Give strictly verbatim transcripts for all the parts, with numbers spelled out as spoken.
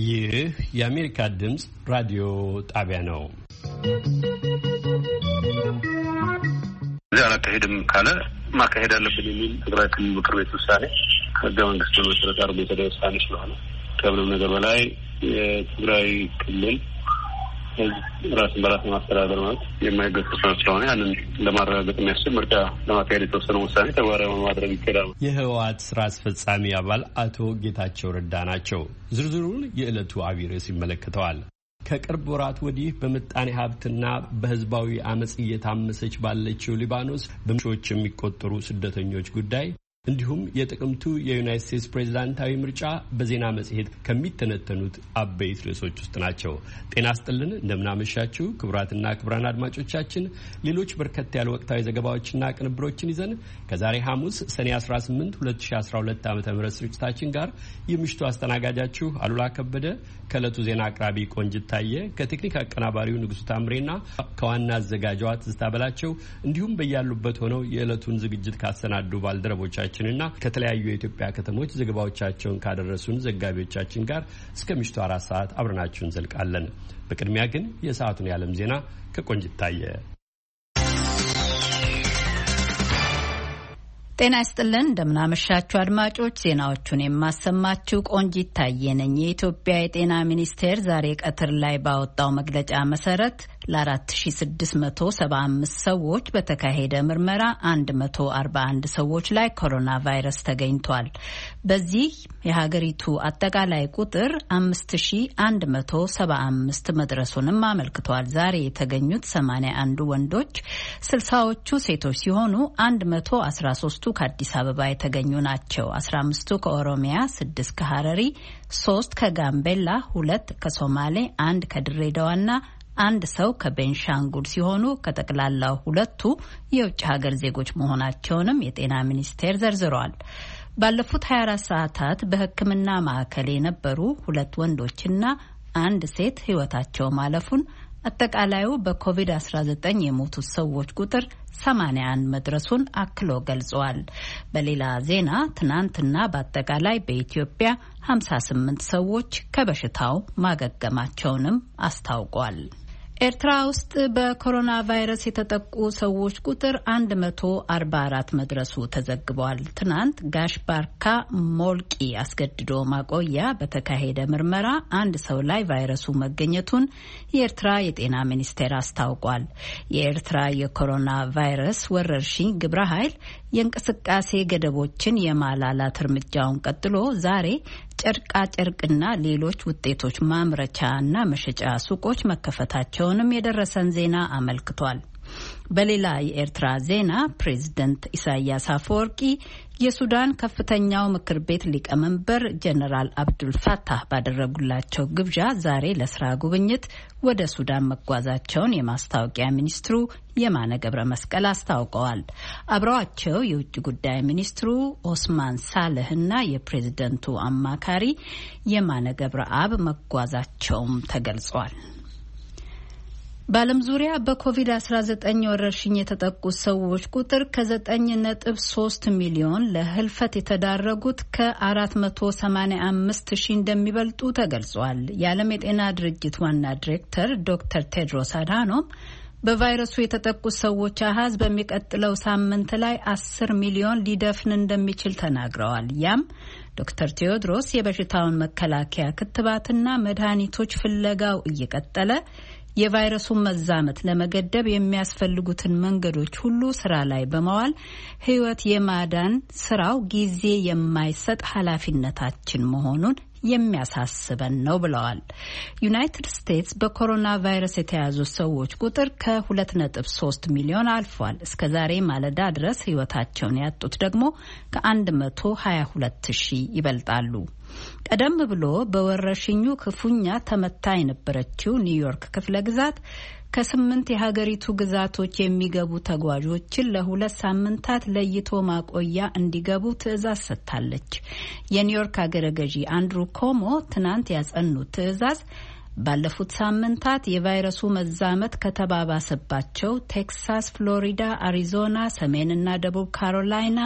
ይህ የአሜሪካ ድምፅ ራዲዮ ጣቢያ ነው። ዛሬ ተሄድም ካለ ማካሄድ አለብን የሚል ትግራይ ክልል ምክር ቤት ውሳኔ ከህገ መንግስቱ መሰረት አድርጎ የተደረሰ ውሳኔ ስለሆነ ከምንም ነገር በላይ የትግራይ ክልል ራስን በራስ ማስተዳደር ማለት የማይገሰስ ስለሆነ ያንን ለማረጋገጥ የሚያስችል ምርጫ ለማካሄድ የተወሰነ ውሳኔ ተግባራዊ ማድረግ ይችላል። የህወሓት ስራ አስፈጻሚ አባል አቶ ጌታቸው ረዳ ናቸው። ዝርዝሩን የዕለቱ አብይ ርዕስ ይመለከተዋል። ከቅርብ ወራት ወዲህ በምጣኔ ሀብትና በህዝባዊ አመጽ እየታመሰች ባለችው ሊባኖስ በመቶዎች የሚቆጠሩ ስደተኞች ጉዳይ እንዲሁም የጥቅምቱ የዩናይትድ ስቴትስ ፕሬዝዳንታዊ ምርጫ በዜና መጽሔት ከሚተነተኑት አበይት ርዕሶች ውስጥ ናቸው። ጤና ይስጥልን፣ እንደምናመሻችሁ ክቡራትና ክቡራን አድማጮቻችን። ሌሎች በርከት ያሉ ወቅታዊ ዘገባዎችና ቅንብሮችን ይዘን ከዛሬ ሐሙስ ሰኔ አስራ ስምንት ሁለት ሺህ አስራ ሁለት ዓ.ም ስርጭታችን ጋር የምሽቱ አስተናጋጃችሁ አሉላ ከበደ ከዕለቱ ዜና አቅራቢ ቆንጅት ታየ ከቴክኒክ አቀናባሪው ንጉሱ ታምሬና ከዋና አዘጋጇ ትዝታ በላቸው እንዲሁም በያሉበት ሆነው የዕለቱን ዝግጅት ካሰናዱ ባልደረቦቻችን እና ከተለያዩ የኢትዮጵያ ከተሞች ዘገባዎቻቸውን ካደረሱን ዘጋቢዎቻችን ጋር እስከ ምሽቱ አራት ሰዓት አብረናችሁን እንዘልቃለን። በቅድሚያ ግን የሰዓቱን የዓለም ዜና ከቆንጅት ታየ። ጤና ይስጥልን፣ እንደምናመሻችሁ አድማጮች። ዜናዎቹን የማሰማችሁ ቆንጂት ታየ ነኝ። የኢትዮጵያ የጤና ሚኒስቴር ዛሬ ቀትር ላይ ባወጣው መግለጫ መሰረት ለአራት ሺ ስድስት መቶ ሰባ አምስት ሰዎች በተካሄደ ምርመራ አንድ መቶ አርባ አንድ ሰዎች ላይ ኮሮና ቫይረስ ተገኝቷል። በዚህ የሀገሪቱ አጠቃላይ ቁጥር አምስት ሺ አንድ መቶ ሰባ አምስት መድረሱንም አመልክቷል። ዛሬ የተገኙት ሰማንያ አንዱ ወንዶች፣ ስልሳዎቹ ሴቶች ሲሆኑ አንድ መቶ አስራ ሶስቱ ከአዲስ አበባ የተገኙ ናቸው። አስራ አምስቱ ከኦሮሚያ፣ ስድስት ከሀረሪ፣ ሶስት ከጋምቤላ፣ ሁለት ከሶማሌ፣ አንድ ከድሬዳዋና አንድ ሰው ከቤንሻንጉል ሲሆኑ ከጠቅላላው ሁለቱ የውጭ ሀገር ዜጎች መሆናቸውንም የጤና ሚኒስቴር ዘርዝሯል። ባለፉት ሀያ አራት ሰዓታት በሕክምና ማዕከል የነበሩ ሁለት ወንዶችና አንድ ሴት ሕይወታቸው ማለፉን፣ አጠቃላዩ በኮቪድ አስራ ዘጠኝ የሞቱት ሰዎች ቁጥር ሰማንያ አንድ መድረሱን አክሎ ገልጿል። በሌላ ዜና ትናንትና በአጠቃላይ በኢትዮጵያ ሀምሳ ስምንት ሰዎች ከበሽታው ማገገማቸውንም አስታውቋል። ኤርትራ ውስጥ በኮሮና ቫይረስ የተጠቁ ሰዎች ቁጥር አንድ መቶ አርባ አራት መድረሱ ተዘግቧል። ትናንት ጋሽ ባርካ ሞልቂ አስገድዶ ማቆያ በተካሄደ ምርመራ አንድ ሰው ላይ ቫይረሱ መገኘቱን የኤርትራ የጤና ሚኒስቴር አስታውቋል። የኤርትራ የኮሮና ቫይረስ ወረርሽኝ ግብረ ኃይል የእንቅስቃሴ ገደቦችን የማላላት እርምጃውን ቀጥሎ ዛሬ ጨርቃ ጨርቅና ሌሎች ውጤቶች ማምረቻና መሸጫ ሱቆች መከፈታቸውንም የደረሰን ዜና አመልክቷል። በሌላ የኤርትራ ዜና ፕሬዝደንት ኢሳያስ አፈወርቂ የሱዳን ከፍተኛው ምክር ቤት ሊቀመንበር ጀነራል አብዱል ፋታህ ባደረጉላቸው ግብዣ ዛሬ ለስራ ጉብኝት ወደ ሱዳን መጓዛቸውን የማስታወቂያ ሚኒስትሩ የማነ ገብረ መስቀል አስታውቀዋል። አብረዋቸው የውጭ ጉዳይ ሚኒስትሩ ኦስማን ሳልህና የፕሬዝደንቱ አማካሪ የማነ ገብረ አብ መጓዛቸውም ተገልጿል። በዓለም ዙሪያ በኮቪድ አስራ ዘጠኝ ወረርሽኝ የተጠቁት ሰዎች ቁጥር ከዘጠኝ ነጥብ ሶስት ሚሊዮን ለህልፈት የተዳረጉት ከአራት መቶ ሰማኒያ አምስት ሺህ እንደሚበልጡ ተገልጿል። የዓለም የጤና ድርጅት ዋና ዲሬክተር ዶክተር ቴድሮስ አድሃኖም በቫይረሱ የተጠቁት ሰዎች አሃዝ በሚቀጥለው ሳምንት ላይ አስር ሚሊዮን ሊደፍን እንደሚችል ተናግረዋል። ያም ዶክተር ቴዎድሮስ የበሽታውን መከላከያ ክትባትና መድኃኒቶች ፍለጋው እየቀጠለ የቫይረሱን መዛመት ለመገደብ የሚያስፈልጉትን መንገዶች ሁሉ ስራ ላይ በመዋል ሕይወት የማዳን ስራው ጊዜ የማይሰጥ ኃላፊነታችን መሆኑን የሚያሳስበን ነው ብለዋል። ዩናይትድ ስቴትስ በኮሮና ቫይረስ የተያዙ ሰዎች ቁጥር ከሁለት ነጥብ ሶስት ሚሊዮን አልፏል። እስከዛሬ ማለዳ ድረስ ሕይወታቸውን ያጡት ደግሞ ከአንድ መቶ ሀያ ሁለት ሺህ ይበልጣሉ። ቀደም ብሎ በወረርሽኙ ክፉኛ ተመታ የነበረችው ኒውዮርክ ክፍለ ግዛት ከስምንት የሀገሪቱ ግዛቶች የሚገቡ ተጓዦችን ለሁለት ሳምንታት ለይቶ ማቆያ እንዲገቡ ትዕዛዝ ሰጥታለች። የኒውዮርክ አገረ ገዢ አንድሩ ኮሞ ትናንት ያጸኑት ትዕዛዝ ባለፉት ሳምንታት የቫይረሱ መዛመት ከተባባሰባቸው ቴክሳስ፣ ፍሎሪዳ፣ አሪዞና፣ ሰሜንና ደቡብ ካሮላይና፣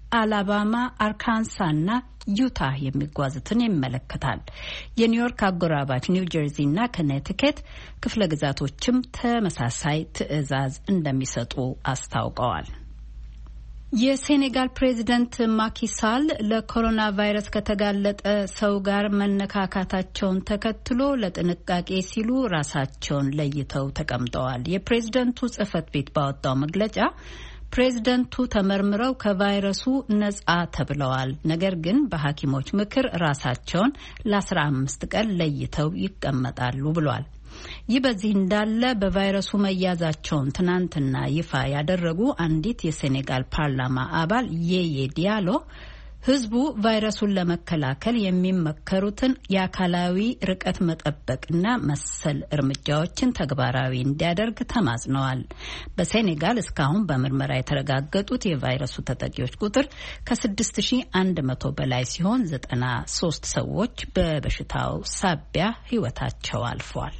አላባማ፣ አርካንሳና ዩታ የሚጓዙትን ይመለከታል። የኒውዮርክ አጎራባች ኒው ጀርዚና ኮኔቲከት ክፍለ ግዛቶችም ተመሳሳይ ትዕዛዝ እንደሚሰጡ አስታውቀዋል። የሴኔጋል ፕሬዚደንት ማኪሳል ለኮሮና ቫይረስ ከተጋለጠ ሰው ጋር መነካካታቸውን ተከትሎ ለጥንቃቄ ሲሉ ራሳቸውን ለይተው ተቀምጠዋል። የፕሬዝደንቱ ጽህፈት ቤት ባወጣው መግለጫ ፕሬዝደንቱ ተመርምረው ከቫይረሱ ነጻ ተብለዋል። ነገር ግን በሐኪሞች ምክር ራሳቸውን ለአስራ አምስት ቀን ለይተው ይቀመጣሉ ብሏል። ይህ በዚህ እንዳለ በቫይረሱ መያዛቸውን ትናንትና ይፋ ያደረጉ አንዲት የሴኔጋል ፓርላማ አባል የየ ዲያሎ ህዝቡ ቫይረሱን ለመከላከል የሚመከሩትን የአካላዊ ርቀት መጠበቅና መሰል እርምጃዎችን ተግባራዊ እንዲያደርግ ተማጽነዋል። በሴኔጋል እስካሁን በምርመራ የተረጋገጡት የቫይረሱ ተጠቂዎች ቁጥር ከስድስት ሺህ አንድ መቶ በላይ ሲሆን ዘጠና ሶስት ሰዎች በበሽታው ሳቢያ ህይወታቸው አልፏል።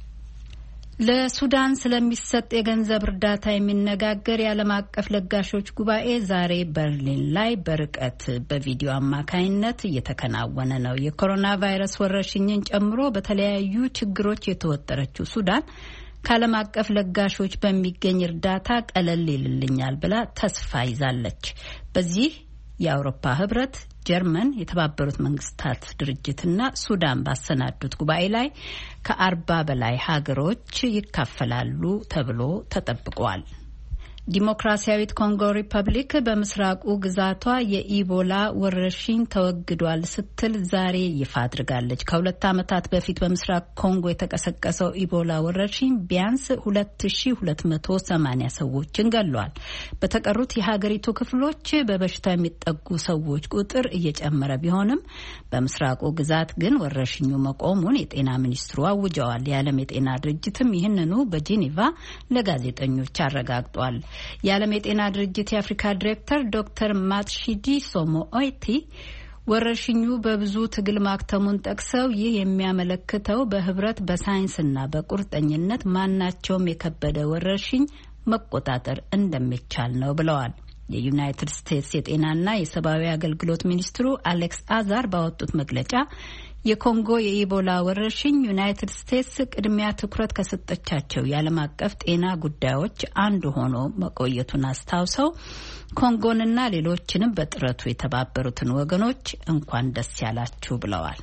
ለሱዳን ስለሚሰጥ የገንዘብ እርዳታ የሚነጋገር የዓለም አቀፍ ለጋሾች ጉባኤ ዛሬ በርሊን ላይ በርቀት በቪዲዮ አማካይነት እየተከናወነ ነው። የኮሮና ቫይረስ ወረርሽኝን ጨምሮ በተለያዩ ችግሮች የተወጠረችው ሱዳን ከዓለም አቀፍ ለጋሾች በሚገኝ እርዳታ ቀለል ይልልኛል ብላ ተስፋ ይዛለች። በዚህ የአውሮፓ ህብረት፣ ጀርመን፣ የተባበሩት መንግስታት ድርጅትና ሱዳን ባሰናዱት ጉባኤ ላይ ከአርባ በላይ ሀገሮች ይካፈላሉ ተብሎ ተጠብቋል። ዲሞክራሲያዊት ኮንጎ ሪፐብሊክ በምስራቁ ግዛቷ የኢቦላ ወረርሽኝ ተወግዷል ስትል ዛሬ ይፋ አድርጋለች። ከሁለት ዓመታት በፊት በምስራቅ ኮንጎ የተቀሰቀሰው ኢቦላ ወረርሽኝ ቢያንስ ሁለት ሺህ ሁለት መቶ ሰማኒያ ሰዎችን ገድሏል። በተቀሩት የሀገሪቱ ክፍሎች በበሽታው የሚጠጉ ሰዎች ቁጥር እየጨመረ ቢሆንም በምስራቁ ግዛት ግን ወረርሽኙ መቆሙን የጤና ሚኒስትሩ አውጀዋል። የዓለም የጤና ድርጅትም ይህንኑ በጄኔቫ ለጋዜጠኞች አረጋግጧል። የዓለም የጤና ድርጅት የአፍሪካ ዲሬክተር ዶክተር ማትሺዲሶ ሞኦይቲ ወረርሽኙ በብዙ ትግል ማክተሙን ጠቅሰው ይህ የሚያመለክተው በህብረት በሳይንስና በቁርጠኝነት ማናቸውም የከበደ ወረርሽኝ መቆጣጠር እንደሚቻል ነው ብለዋል። የዩናይትድ ስቴትስ የጤናና የሰብአዊ አገልግሎት ሚኒስትሩ አሌክስ አዛር ባወጡት መግለጫ የኮንጎ የኢቦላ ወረርሽኝ ዩናይትድ ስቴትስ ቅድሚያ ትኩረት ከሰጠቻቸው የዓለም አቀፍ ጤና ጉዳዮች አንዱ ሆኖ መቆየቱን አስታውሰው ኮንጎንና ሌሎችንም በጥረቱ የተባበሩትን ወገኖች እንኳን ደስ ያላችሁ ብለዋል።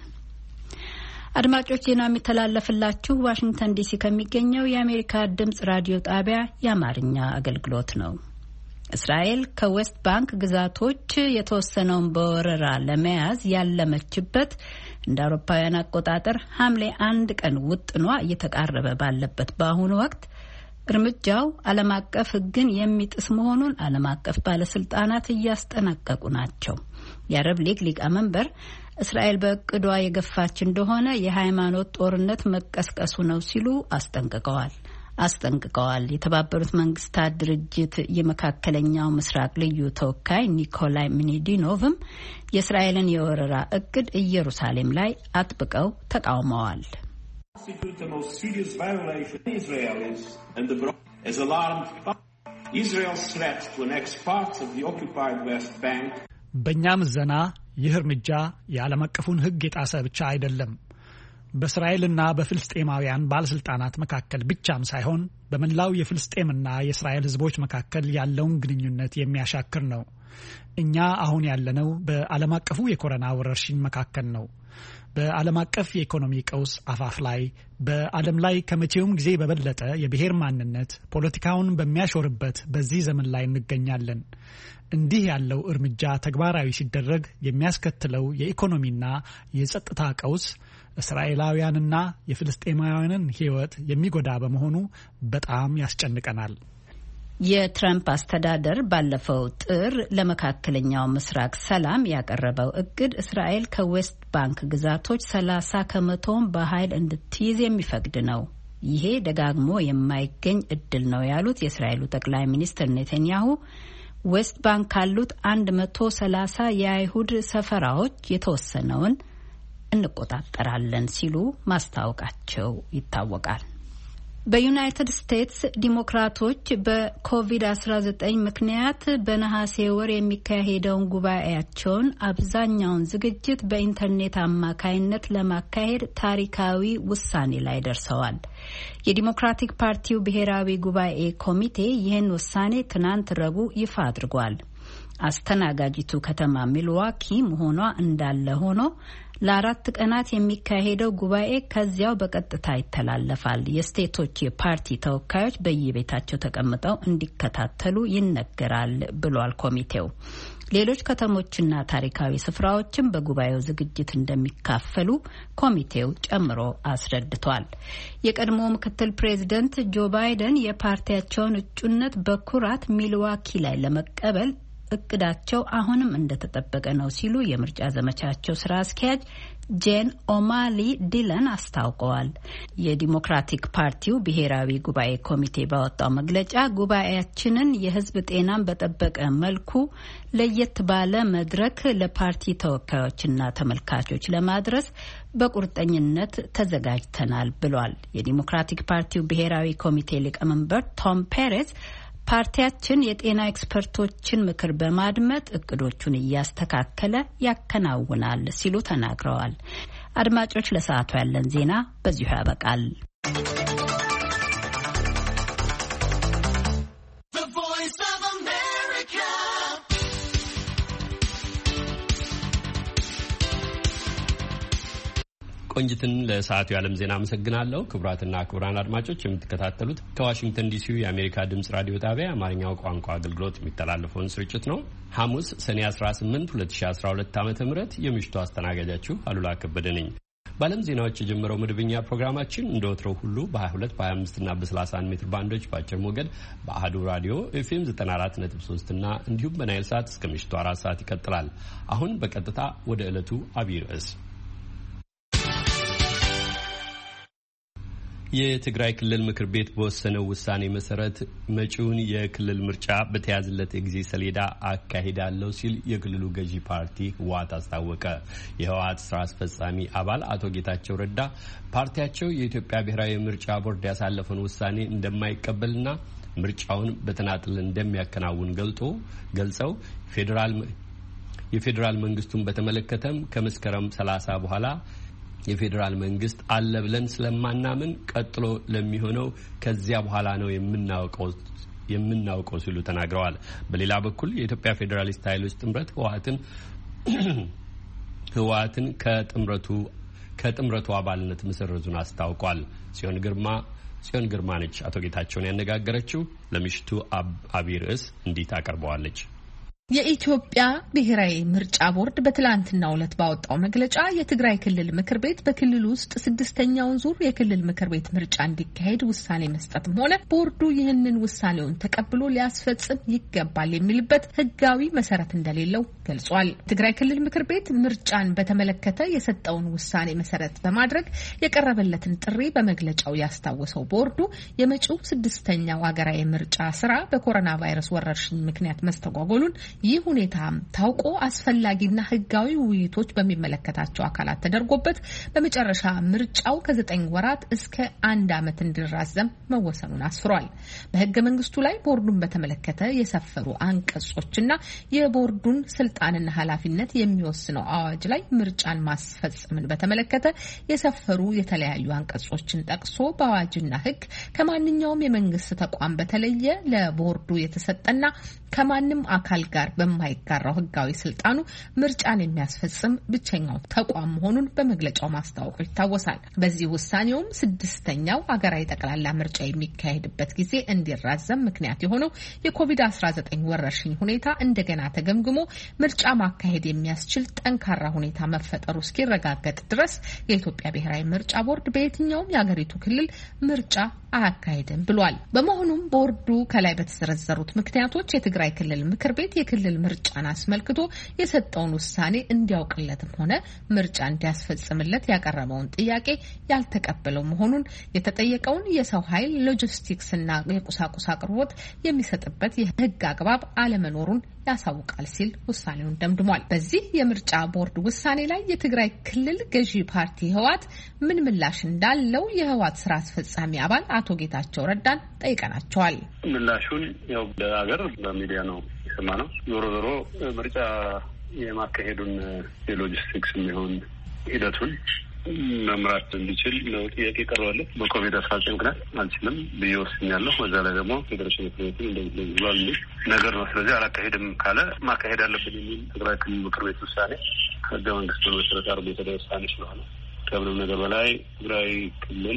አድማጮች፣ ዜና የሚተላለፍላችሁ ዋሽንግተን ዲሲ ከሚገኘው የአሜሪካ ድምጽ ራዲዮ ጣቢያ የአማርኛ አገልግሎት ነው። እስራኤል ከዌስት ባንክ ግዛቶች የተወሰነውን በወረራ ለመያዝ ያለመችበት እንደ አውሮፓውያን አቆጣጠር ሐምሌ አንድ ቀን ውጥኗ እየተቃረበ ባለበት በአሁኑ ወቅት እርምጃው ዓለም አቀፍ ሕግን የሚጥስ መሆኑን ዓለም አቀፍ ባለስልጣናት እያስጠነቀቁ ናቸው። የአረብ ሊግ ሊቀመንበር እስራኤል በእቅዷ የገፋች እንደሆነ የሃይማኖት ጦርነት መቀስቀሱ ነው ሲሉ አስጠንቅቀዋል አስጠንቅቀዋል። የተባበሩት መንግስታት ድርጅት የመካከለኛው ምስራቅ ልዩ ተወካይ ኒኮላይ ሚኒዲኖቭም የእስራኤልን የወረራ እቅድ ኢየሩሳሌም ላይ አጥብቀው ተቃውመዋል። በእኛ ምዘና ይህ እርምጃ የዓለም አቀፉን ሕግ የጣሰ ብቻ አይደለም፣ በእስራኤልና በፍልስጤማውያን ባለስልጣናት መካከል ብቻም ሳይሆን በመላው የፍልስጤምና የእስራኤል ህዝቦች መካከል ያለውን ግንኙነት የሚያሻክር ነው። እኛ አሁን ያለነው በዓለም አቀፉ የኮሮና ወረርሽኝ መካከል ነው። በዓለም አቀፍ የኢኮኖሚ ቀውስ አፋፍ ላይ፣ በዓለም ላይ ከመቼውም ጊዜ በበለጠ የብሔር ማንነት ፖለቲካውን በሚያሾርበት በዚህ ዘመን ላይ እንገኛለን። እንዲህ ያለው እርምጃ ተግባራዊ ሲደረግ የሚያስከትለው የኢኮኖሚና የጸጥታ ቀውስ እስራኤላውያንና የፍልስጤማውያንን ህይወት የሚጎዳ በመሆኑ በጣም ያስጨንቀናል። የትራምፕ አስተዳደር ባለፈው ጥር ለመካከለኛው ምስራቅ ሰላም ያቀረበው እቅድ እስራኤል ከዌስት ባንክ ግዛቶች ሰላሳ ከመቶውን በኃይል እንድትይዝ የሚፈቅድ ነው። ይሄ ደጋግሞ የማይገኝ እድል ነው ያሉት የእስራኤሉ ጠቅላይ ሚኒስትር ኔታንያሁ ዌስት ባንክ ካሉት አንድ መቶ ሰላሳ የአይሁድ ሰፈራዎች የተወሰነውን እንቆጣጠራለን ሲሉ ማስታወቃቸው ይታወቃል። በዩናይትድ ስቴትስ ዲሞክራቶች በኮቪድ አስራ ዘጠኝ ምክንያት በነሐሴ ወር የሚካሄደውን ጉባኤያቸውን አብዛኛውን ዝግጅት በኢንተርኔት አማካይነት ለማካሄድ ታሪካዊ ውሳኔ ላይ ደርሰዋል። የዲሞክራቲክ ፓርቲው ብሔራዊ ጉባኤ ኮሚቴ ይህን ውሳኔ ትናንት ረቡዕ ይፋ አድርጓል። አስተናጋጂቱ ከተማ ሚልዋኪ መሆኗ እንዳለ ሆኖ ለአራት ቀናት የሚካሄደው ጉባኤ ከዚያው በቀጥታ ይተላለፋል። የስቴቶች የፓርቲ ተወካዮች በየቤታቸው ተቀምጠው እንዲከታተሉ ይነገራል ብሏል ኮሚቴው። ሌሎች ከተሞችና ታሪካዊ ስፍራዎችም በጉባኤው ዝግጅት እንደሚካፈሉ ኮሚቴው ጨምሮ አስረድቷል። የቀድሞ ምክትል ፕሬዚደንት ጆ ባይደን የፓርቲያቸውን እጩነት በኩራት ሚልዋኪ ላይ ለመቀበል እቅዳቸው አሁንም እንደተጠበቀ ነው ሲሉ የምርጫ ዘመቻቸው ስራ አስኪያጅ ጄን ኦማሊ ዲለን አስታውቀዋል። የዲሞክራቲክ ፓርቲው ብሔራዊ ጉባኤ ኮሚቴ ባወጣው መግለጫ ጉባኤያችንን የሕዝብ ጤናን በጠበቀ መልኩ ለየት ባለ መድረክ ለፓርቲ ተወካዮችና ተመልካቾች ለማድረስ በቁርጠኝነት ተዘጋጅተናል ብሏል። የዲሞክራቲክ ፓርቲው ብሔራዊ ኮሚቴ ሊቀመንበር ቶም ፔሬዝ ፓርቲያችን የጤና ኤክስፐርቶችን ምክር በማድመጥ እቅዶቹን እያስተካከለ ያከናውናል ሲሉ ተናግረዋል። አድማጮች፣ ለሰዓቱ ያለን ዜና በዚሁ ያበቃል። ቆንጅትን ለሰዓቱ የዓለም ዜና አመሰግናለሁ። ክቡራትና ክቡራን አድማጮች የምትከታተሉት ከዋሽንግተን ዲሲው የአሜሪካ ድምጽ ራዲዮ ጣቢያ የአማርኛው ቋንቋ አገልግሎት የሚተላለፈውን ስርጭት ነው። ሐሙስ ሰኔ አስራ ስምንት ሁለት ሺህ አስራ ሁለት ዓመተ ምህረት የምሽቱ አስተናጋጃችሁ አሉላ ከበደ ነኝ። በዓለም ዜናዎች የጀመረው መደበኛ ፕሮግራማችን እንደ ወትሮው ሁሉ በ22 በ25 እና በ31 ሜትር ባንዶች በአጭር ሞገድ በአህዱ ራዲዮ ኤፍኤም ዘጠና አራት ነጥብ ሶስት እና እንዲሁም በናይል ሳት እስከ ምሽቱ አራት ሰዓት ይቀጥላል። አሁን በቀጥታ ወደ ዕለቱ አብይ ርዕስ የትግራይ ክልል ምክር ቤት በወሰነው ውሳኔ መሰረት መጪውን የክልል ምርጫ በተያዘለት የጊዜ ሰሌዳ አካሂዳለሁ ሲል የክልሉ ገዢ ፓርቲ ህወሓት አስታወቀ። የህወሓት ስራ አስፈጻሚ አባል አቶ ጌታቸው ረዳ ፓርቲያቸው የኢትዮጵያ ብሔራዊ ምርጫ ቦርድ ያሳለፈውን ውሳኔ እንደማይቀበልና ምርጫውን በተናጥል እንደሚያከናውን ገልጦ ገልጸው ፌዴራል የፌዴራል መንግስቱን በተመለከተም ከመስከረም ሰላሳ በኋላ የፌዴራል መንግስት አለ ብለን ስለማናምን ቀጥሎ ለሚሆነው ከዚያ በኋላ ነው የምናውቀው የምናውቀው ሲሉ ተናግረዋል። በሌላ በኩል የኢትዮጵያ ፌዴራሊስት ኃይሎች ጥምረት ህወሓትን ህወሓትን ከጥምረቱ ከጥምረቱ አባልነት መሰረዙን አስታውቋል። ጽዮን ግርማ ጽዮን ግርማ ነች አቶ ጌታቸውን ያነጋገረችው። ለምሽቱ አብይ ርዕስ እንዲህ ታቀርበዋለች። የኢትዮጵያ ብሔራዊ ምርጫ ቦርድ በትላንትናው ዕለት ባወጣው መግለጫ የትግራይ ክልል ምክር ቤት በክልል ውስጥ ስድስተኛውን ዙር የክልል ምክር ቤት ምርጫ እንዲካሄድ ውሳኔ መስጠትም ሆነ ቦርዱ ይህንን ውሳኔውን ተቀብሎ ሊያስፈጽም ይገባል የሚልበት ህጋዊ መሰረት እንደሌለው ገልጿል። ትግራይ ክልል ምክር ቤት ምርጫን በተመለከተ የሰጠውን ውሳኔ መሰረት በማድረግ የቀረበለትን ጥሪ በመግለጫው ያስታወሰው ቦርዱ የመጪው ስድስተኛው ሀገራዊ ምርጫ ስራ በኮሮና ቫይረስ ወረርሽኝ ምክንያት መስተጓጎሉን ይህ ሁኔታ ታውቆ አስፈላጊና ህጋዊ ውይይቶች በሚመለከታቸው አካላት ተደርጎበት በመጨረሻ ምርጫው ከዘጠኝ ወራት እስከ አንድ ዓመት እንዲራዘም መወሰኑን አስፍሯል። በህገ መንግስቱ ላይ ቦርዱን በተመለከተ የሰፈሩ አንቀጾችና የቦርዱን ስልጣንና ኃላፊነት የሚወስነው አዋጅ ላይ ምርጫን ማስፈጸምን በተመለከተ የሰፈሩ የተለያዩ አንቀጾችን ጠቅሶ በአዋጅና ህግ ከማንኛውም የመንግስት ተቋም በተለየ ለቦርዱ የተሰጠና ከማንም አካል ጋር በማይጋራው ህጋዊ ስልጣኑ ምርጫን የሚያስፈጽም ብቸኛው ተቋም መሆኑን በመግለጫው ማስታወቁ ይታወሳል። በዚህ ውሳኔውም ስድስተኛው ሀገራዊ ጠቅላላ ምርጫ የሚካሄድበት ጊዜ እንዲራዘም ምክንያት የሆነው የኮቪድ አስራ ዘጠኝ ወረርሽኝ ሁኔታ እንደገና ተገምግሞ ምርጫ ማካሄድ የሚያስችል ጠንካራ ሁኔታ መፈጠሩ እስኪረጋገጥ ድረስ የኢትዮጵያ ብሔራዊ ምርጫ ቦርድ በየትኛውም የሀገሪቱ ክልል ምርጫ አያካሄድም ብሏል። በመሆኑም ቦርዱ ከላይ በተዘረዘሩት ምክንያቶች የትግራይ ክልል ምክር ቤት የክልል ምርጫን አስመልክቶ የሰጠውን ውሳኔ እንዲያውቅለትም ሆነ ምርጫ እንዲያስፈጽምለት ያቀረበውን ጥያቄ ያልተቀበለው መሆኑን የተጠየቀውን የሰው ኃይል ሎጂስቲክስና የቁሳቁስ አቅርቦት የሚሰጥበት የህግ አግባብ አለመኖሩን ያሳውቃል ሲል ውሳኔውን ደምድሟል። በዚህ የምርጫ ቦርድ ውሳኔ ላይ የትግራይ ክልል ገዢ ፓርቲ ህወሓት ምን ምላሽ እንዳለው የህወሓት ስራ አስፈጻሚ አባል አቶ ጌታቸው ረዳን ጠይቀናቸዋል። ምላሹን ያው ለሀገር በሚዲያ ነው የሰማነው። ዞሮ ዞሮ ምርጫ የማካሄዱን የሎጂስቲክስ የሚሆን ሂደቱን መምራት እንዲችል ነው ጥያቄ ቀርባለች። በኮቪድ አስራ ዘጠኝ ምክንያት አልችልም ብዬ ወስኛለሁ። በዛ ላይ ደግሞ ፌዴሬሽን ምክር ቤትን እንደዚህ ብሏል ነገር ነው። ስለዚህ አላካሄድም ካለ ማካሄድ አለብን የሚል ትግራይ ክልል ምክር ቤት ውሳኔ ከህገ መንግስቱ መሰረት አድርጎ የተደረሰ ውሳኔ ስለሆነ ከምንም ነገር በላይ ትግራይ ክልል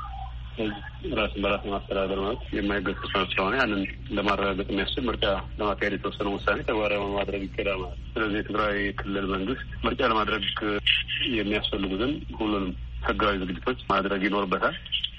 ራስን በራስ ማስተዳደር ማለት የማይገሰስ ስለሆነ ያንን ለማረጋገጥ የሚያስችል ምርጫ ለማካሄድ የተወሰነ ውሳኔ ተግባራዊ ማድረግ ይገዳል ማለት። ስለዚህ የትግራይ ክልል መንግስት ምርጫ ለማድረግ የሚያስፈልጉትን ሁሉንም ህጋዊ ዝግጅቶች ማድረግ ይኖርበታል።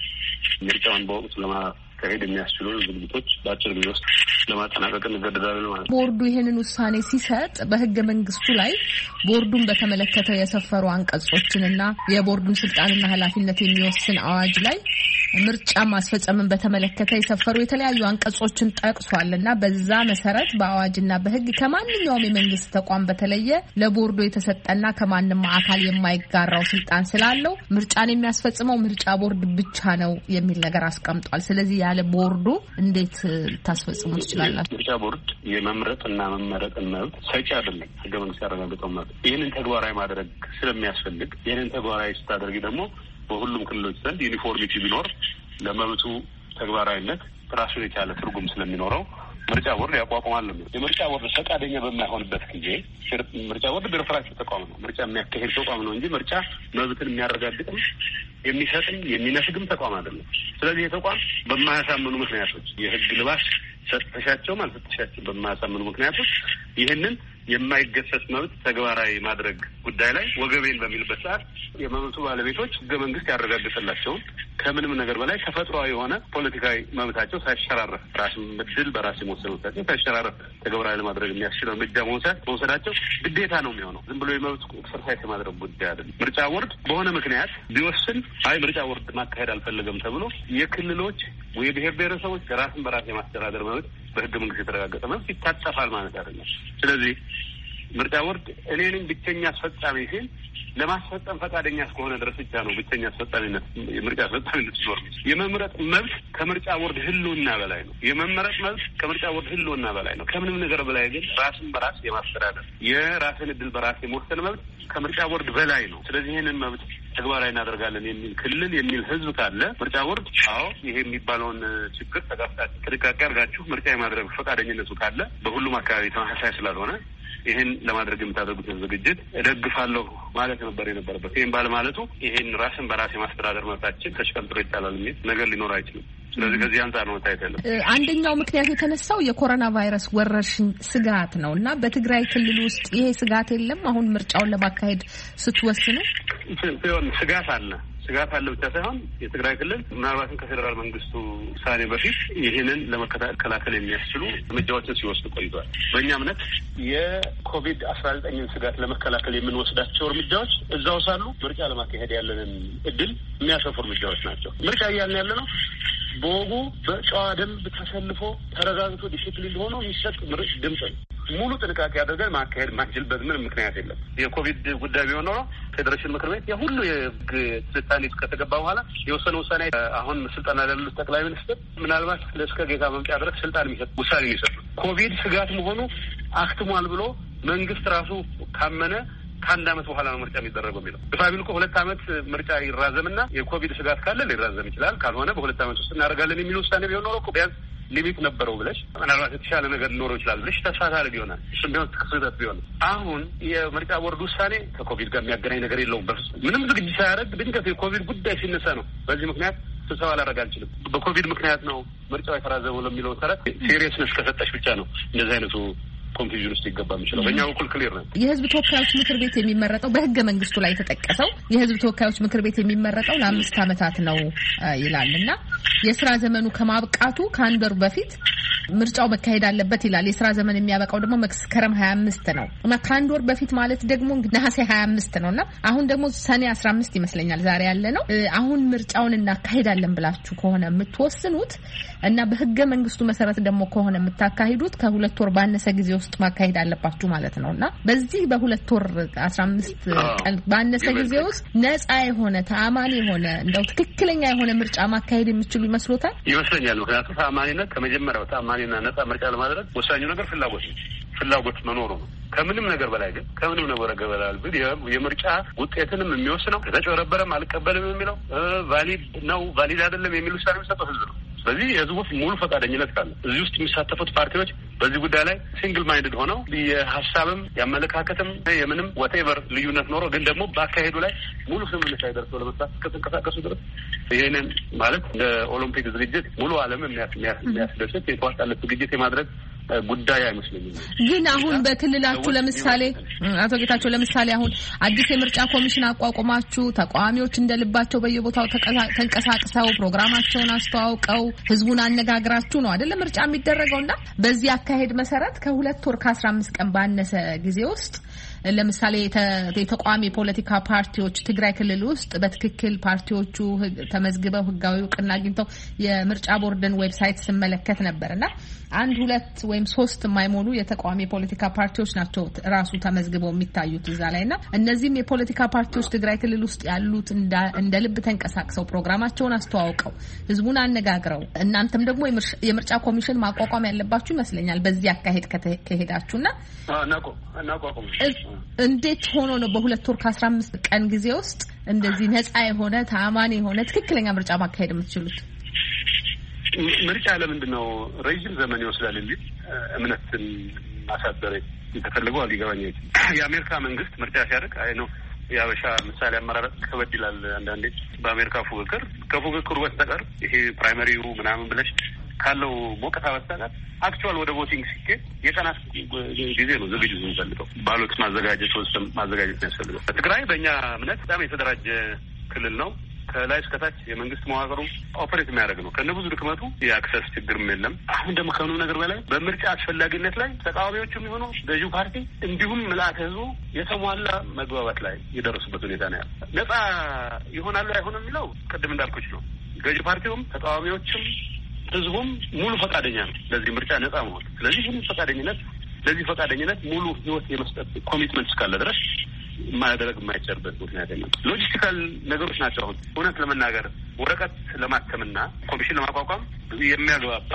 ምርጫውን በወቅቱ ለማካሄድ የሚያስችሉ ዝግጅቶች በአጭር ጊዜ ውስጥ ለማጠናቀቅ እንገደዳለን ማለት ነው። ቦርዱ ይህንን ውሳኔ ሲሰጥ በህገ መንግስቱ ላይ ቦርዱን በተመለከተ የሰፈሩ አንቀጾችንና የቦርዱን ስልጣንና ኃላፊነት የሚወስን አዋጅ ላይ ምርጫ ማስፈጸምን በተመለከተ የሰፈሩ የተለያዩ አንቀጾችን ጠቅሷልና በዛ መሰረት በአዋጅና በህግ ከማንኛውም የመንግስት ተቋም በተለየ ለቦርዱ የተሰጠና ከማንም አካል የማይጋራው ስልጣን ስላለው ምርጫን የሚያስፈጽመው ምርጫ ቦርድ ብቻ ነው የሚል ነገር አስቀምጧል። ስለዚህ ያለ ቦርዱ እንዴት ታስፈጽሙ ትችላላችሁ? ምርጫ ቦርድ የመምረጥና መመረጥን መብት ሰጪ አይደለም። ህገ መንግስት ያረጋገጠው መብት ይህንን ተግባራዊ ማድረግ ስለሚያስፈልግ ይህንን ተግባራዊ ስታደርጊ ደግሞ በሁሉም ክልሎች ዘንድ ዩኒፎርሚቲ ቢኖር ለመብቱ ተግባራዊነት ራሱን የቻለ ትርጉም ስለሚኖረው ምርጫ ቦርድ ያቋቁማል ነው። የምርጫ ቦርድ ፈቃደኛ በማይሆንበት ጊዜ ምርጫ ቦርድ ቢሮክራሲ ተቋም ነው። ምርጫ የሚያካሄድ ተቋም ነው እንጂ ምርጫ መብትን የሚያረጋግጥም የሚሰጥም የሚነፍግም ተቋም አይደለም። ስለዚህ የተቋም በማያሳምኑ ምክንያቶች የህግ ልባስ ሰጥተሻቸው አልሰጥተሻቸው በማያሳምኑ ምክንያቶች ይህንን የማይገሰስ መብት ተግባራዊ ማድረግ ጉዳይ ላይ ወገቤን በሚልበት ሰዓት የመብቱ ባለቤቶች ህገ መንግስት ያረጋግጥላቸውን ከምንም ነገር በላይ ተፈጥሯዊ የሆነ ፖለቲካዊ መብታቸው ሳይሸራረፍ ራስ ምድል በራስ የመወሰን መብታቸው ሳይሸራረፍ ተግባራዊ ለማድረግ የሚያስችለው እርምጃ መውሰድ መውሰዳቸው ግዴታ ነው የሚሆነው። ዝም ብሎ የመብት ኤክሰርሳይዝ የማድረግ ጉዳይ አይደለም። ምርጫ ቦርድ በሆነ ምክንያት ቢወስን አይ ምርጫ ቦርድ ማካሄድ አልፈለገም ተብሎ የክልሎች የብሔር ብሔረሰቦች ራስን በራስ የማስተዳደር መብት በህገ መንግስት የተረጋገጠ መብት ይታጠፋል ማለት አይደለም። ስለዚህ ምርጫ ቦርድ እኔንም ብቸኛ አስፈጻሚ ሲል ለማስፈጸም ፈቃደኛ እስከሆነ ድረስ ብቻ ነው ብቸኛ አስፈጻሚነት የምርጫ አስፈጻሚነት ሲኖር። የመምረጥ መብት ከምርጫ ቦርድ ህልውና በላይ ነው። የመመረጥ መብት ከምርጫ ቦርድ ህልውና በላይ ነው። ከምንም ነገር በላይ ግን ራስን በራስ የማስተዳደር የራስን እድል በራስ የመወሰን መብት ከምርጫ ቦርድ በላይ ነው። ስለዚህ ይህንን መብት ተግባራዊ እናደርጋለን የሚል ክልል የሚል ህዝብ ካለ ምርጫ ቦርድ አዎ ይሄ የሚባለውን ችግር ተጋፍጣችሁ ጥንቃቄ አድርጋችሁ ምርጫ የማድረግ ፈቃደኝነቱ ካለ በሁሉም አካባቢ ተመሳሳይ ስላልሆነ ይህን ለማድረግ የምታደርጉትን ዝግጅት እደግፋለሁ ማለት ነበር የነበረበት። ይህን ባለማለቱ ይህን ራስን በራስ የማስተዳደር መብታችን ተሽቀንጥሮ ይጣላል የሚል ነገር ሊኖር አይችልም። ስለዚህ ከዚህ አንጻር ነው ታይተለ አንደኛው ምክንያት የተነሳው የኮሮና ቫይረስ ወረርሽኝ ስጋት ነው እና በትግራይ ክልል ውስጥ ይሄ ስጋት የለም። አሁን ምርጫውን ለማካሄድ ስትወስኑ ሲሆን ስጋት አለ ስጋት አለ ብቻ ሳይሆን የትግራይ ክልል ምናልባትም ከፌዴራል መንግስቱ ውሳኔ በፊት ይህንን ለመከላከል የሚያስችሉ እርምጃዎችን ሲወስድ ቆይቷል። በእኛ እምነት የኮቪድ አስራ ዘጠኝን ስጋት ለመከላከል የምንወስዳቸው እርምጃዎች እዛው ሳሉ ምርጫ ለማካሄድ ያለንን እድል የሚያሰፉ እርምጃዎች ናቸው። ምርጫ እያልን ያለ ነው በወጉ በጨዋ ደንብ ተሰልፎ ተረጋግቶ ዲሲፕሊን ሆኖ የሚሰጥ ምርጭ ድምጽ ሙሉ ጥንቃቄ አድርገን ማካሄድ ማንችልበት ምንም ምክንያት የለም። የኮቪድ ጉዳይ ቢሆን ኖሮ ፌዴሬሽን ምክር ቤት የሁሉ የህግ ስልጣኔ ከተገባ በኋላ የወሰነ ውሳኔ አሁን ስልጣን ያሉት ጠቅላይ ሚኒስትር ምናልባት እስከ ጌታ መምጫ ድረስ ስልጣን የሚሰጥ ውሳኔ የሚሰጥ ኮቪድ ስጋት መሆኑ አክትሟል ብሎ መንግስት ራሱ ካመነ ከአንድ አመት በኋላ ነው ምርጫ የሚደረገው የሚለው በፋቢል እኮ ሁለት አመት ምርጫ ይራዘምና የኮቪድ ስጋት ካለ ሊራዘም ይችላል፣ ካልሆነ በሁለት አመት ውስጥ እናደርጋለን የሚል ውሳኔ ቢሆን ኖሮ እኮ ቢያንስ ሊሚት ነበረው ብለሽ ምናልባት የተሻለ ነገር ሊኖረው ይችላል ብለሽ ተስፋ ታደርጊ ይሆናል። እሱም ቢሆን ስህተት ቢሆን አሁን የምርጫ ቦርድ ውሳኔ ከኮቪድ ጋር የሚያገናኝ ነገር የለውም። በፍጹም ምንም ዝግጅት ሳያደርግ ድንገት የኮቪድ ጉዳይ ሲነሳ ነው በዚህ ምክንያት ስብሰባ ላደርግ አልችልም፣ በኮቪድ ምክንያት ነው ምርጫው የተራዘመው ለሚለው መሰረት ሲሪየስነስ ከሰጠሽ ብቻ ነው እንደዚህ አይነቱ ኮንፊውዥን ውስጥ ይገባ የሚችለው። በእኛ በኩል ክሊር ነው። የህዝብ ተወካዮች ምክር ቤት የሚመረጠው በህገ መንግስቱ ላይ የተጠቀሰው የህዝብ ተወካዮች ምክር ቤት የሚመረጠው ለአምስት አመታት ነው ይላልና የስራ ዘመኑ ከማብቃቱ ከአንድ ወር በፊት ምርጫው መካሄድ አለበት ይላል። የስራ ዘመን የሚያበቃው ደግሞ መስከረም ሀያ አምስት ነው እና ከአንድ ወር በፊት ማለት ደግሞ ነሐሴ ሀያ አምስት ነውና አሁን ደግሞ ሰኔ አስራ አምስት ይመስለኛል ዛሬ ያለ ነው። አሁን ምርጫውን እናካሄዳለን ብላችሁ ከሆነ የምትወስኑት እና በህገ መንግስቱ መሰረት ደግሞ ከሆነ የምታካሂዱት ከሁለት ወር ባነሰ ጊዜ ውስጥ ማካሄድ አለባችሁ ማለት ነውና በዚህ በሁለት ወር አስራ አምስት ቀን ባነሰ ጊዜ ውስጥ ነፃ የሆነ ተአማኒ የሆነ እንደው ትክክለኛ የሆነ ምርጫ ማካሄድ የሚችሉ ይመስሎታል? ይመስለኛል። ምክንያቱም ተአማኒነት ከመጀመሪያው ተአማኒና ነፃ ምርጫ ለማድረግ ወሳኙ ነገር ፍላጎት ነው። ፍላጎት መኖሩ ነው። ከምንም ነገር በላይ ግን ከምንም ነገር በላይ ግን የምርጫ ውጤትንም የሚወስነው ከተጨረበረም አልቀበልም የሚለው ቫሊድ ነው ቫሊድ አይደለም የሚሉ ውሳኔ የሚሰጠው ህዝብ ነው። ስለዚህ የህዝቡ ሙሉ ፈቃደኝነት ካለ እዚህ ውስጥ የሚሳተፉት ፓርቲዎች በዚህ ጉዳይ ላይ ሲንግል ማይንድድ ሆነው የሀሳብም ያመለካከትም የምንም ወቴቨር ልዩነት ኖሮ ግን ደግሞ በአካሄዱ ላይ ሙሉ ስምምነት ላይ ደርሰው ለመሳተፍ ከተንቀሳቀሱ ድረስ ይሄንን ማለት እንደ ኦሎምፒክ ዝግጅት ሙሉ ዓለም የሚያስደስት የተዋጣለት ዝግጅት የማድረግ ጉዳይ አይመስለኝም። ግን አሁን በክልላችሁ ለምሳሌ አቶ ጌታቸው ለምሳሌ አሁን አዲስ የምርጫ ኮሚሽን አቋቁማችሁ ተቃዋሚዎች እንደልባቸው በየቦታው ተንቀሳቅሰው ፕሮግራማቸውን አስተዋውቀው ህዝቡን አነጋግራችሁ ነው አይደል ምርጫ የሚደረገውና በዚህ አካሄድ መሰረት ከሁለት ወር ከአስራ አምስት ቀን ባነሰ ጊዜ ውስጥ ለምሳሌ የተቃዋሚ ፖለቲካ ፓርቲዎች ትግራይ ክልል ውስጥ በትክክል ፓርቲዎቹ ተመዝግበው ህጋዊ እውቅና አግኝተው የምርጫ ቦርድን ዌብሳይት ስመለከት ነበርና አንድ ሁለት ወይም ሶስት የማይሞሉ የተቃዋሚ ፖለቲካ ፓርቲዎች ናቸው ራሱ ተመዝግበው የሚታዩት እዛ ላይና እነዚህም የፖለቲካ ፓርቲዎች ትግራይ ክልል ውስጥ ያሉት እንደ ልብ ተንቀሳቅሰው ፕሮግራማቸውን አስተዋውቀው ህዝቡን አነጋግረው እናንተም ደግሞ የምርጫ ኮሚሽን ማቋቋም ያለባችሁ ይመስለኛል በዚህ አካሄድ ከሄዳችሁና አናቆ አናቋቁም እንዴት ሆኖ ነው በሁለት ወር ከአስራ አምስት ቀን ጊዜ ውስጥ እንደዚህ ነፃ የሆነ ተአማኒ የሆነ ትክክለኛ ምርጫ ማካሄድ የምትችሉት? ምርጫ ለምንድነው ረጅም ዘመን ይወስዳል እንዴ እምነትን ማሳደር የተፈለገው አሊገባኝ የአሜሪካ መንግስት ምርጫ ሲያደርግ አይ ነው ያበሻ ምሳሌ አመራረጥ ከበድ ይላል አንዳንዴ በአሜሪካ ፉክክር ከፉክክሩ በስተቀር ይሄ ፕራይመሪው ምናምን ብለሽ ካለው ሞቀታ በስተቀር አክቹዋል ወደ ቮቲንግ ሲኬድ የቀናት ጊዜ ነው ዝግጅት የሚፈልገው ባሎት ማዘጋጀት ወስም ማዘጋጀት ያስፈልጋል። በትግራይ በእኛ እምነት በጣም የተደራጀ ክልል ነው። ከላይ እስከታች የመንግስት መዋቅሩ ኦፐሬት የሚያደርግ ነው። ከነብዙ ድክመቱ የአክሰስ ችግርም የለም። አሁን ደግሞ ከምንም ነገር በላይ በምርጫ አስፈላጊነት ላይ ተቃዋሚዎቹም የሆኑ ገዢው ፓርቲ እንዲሁም ምልአተ ህዝቡ የተሟላ መግባባት ላይ የደረሱበት ሁኔታ ነው ያለው። ነፃ ይሆናሉ አይሆንም የሚለው ቅድም እንዳልኩሽ ነው። ገዢው ፓርቲውም ተቃዋሚዎችም ህዝቡም ሙሉ ፈቃደኛ ነው ለዚህ ምርጫ ነፃ መሆን። ስለዚህ ይህን ፈቃደኝነት ለዚህ ፈቃደኝነት ሙሉ ህይወት የመስጠት ኮሚትመንት እስካለ ድረስ ማድረግ የማይቻልበት ምክንያት የለም። ሎጂስቲካል ነገሮች ናቸው። አሁን እውነት ለመናገር ወረቀት ለማተምና ኮሚሽን ለማቋቋም የሚያግባባ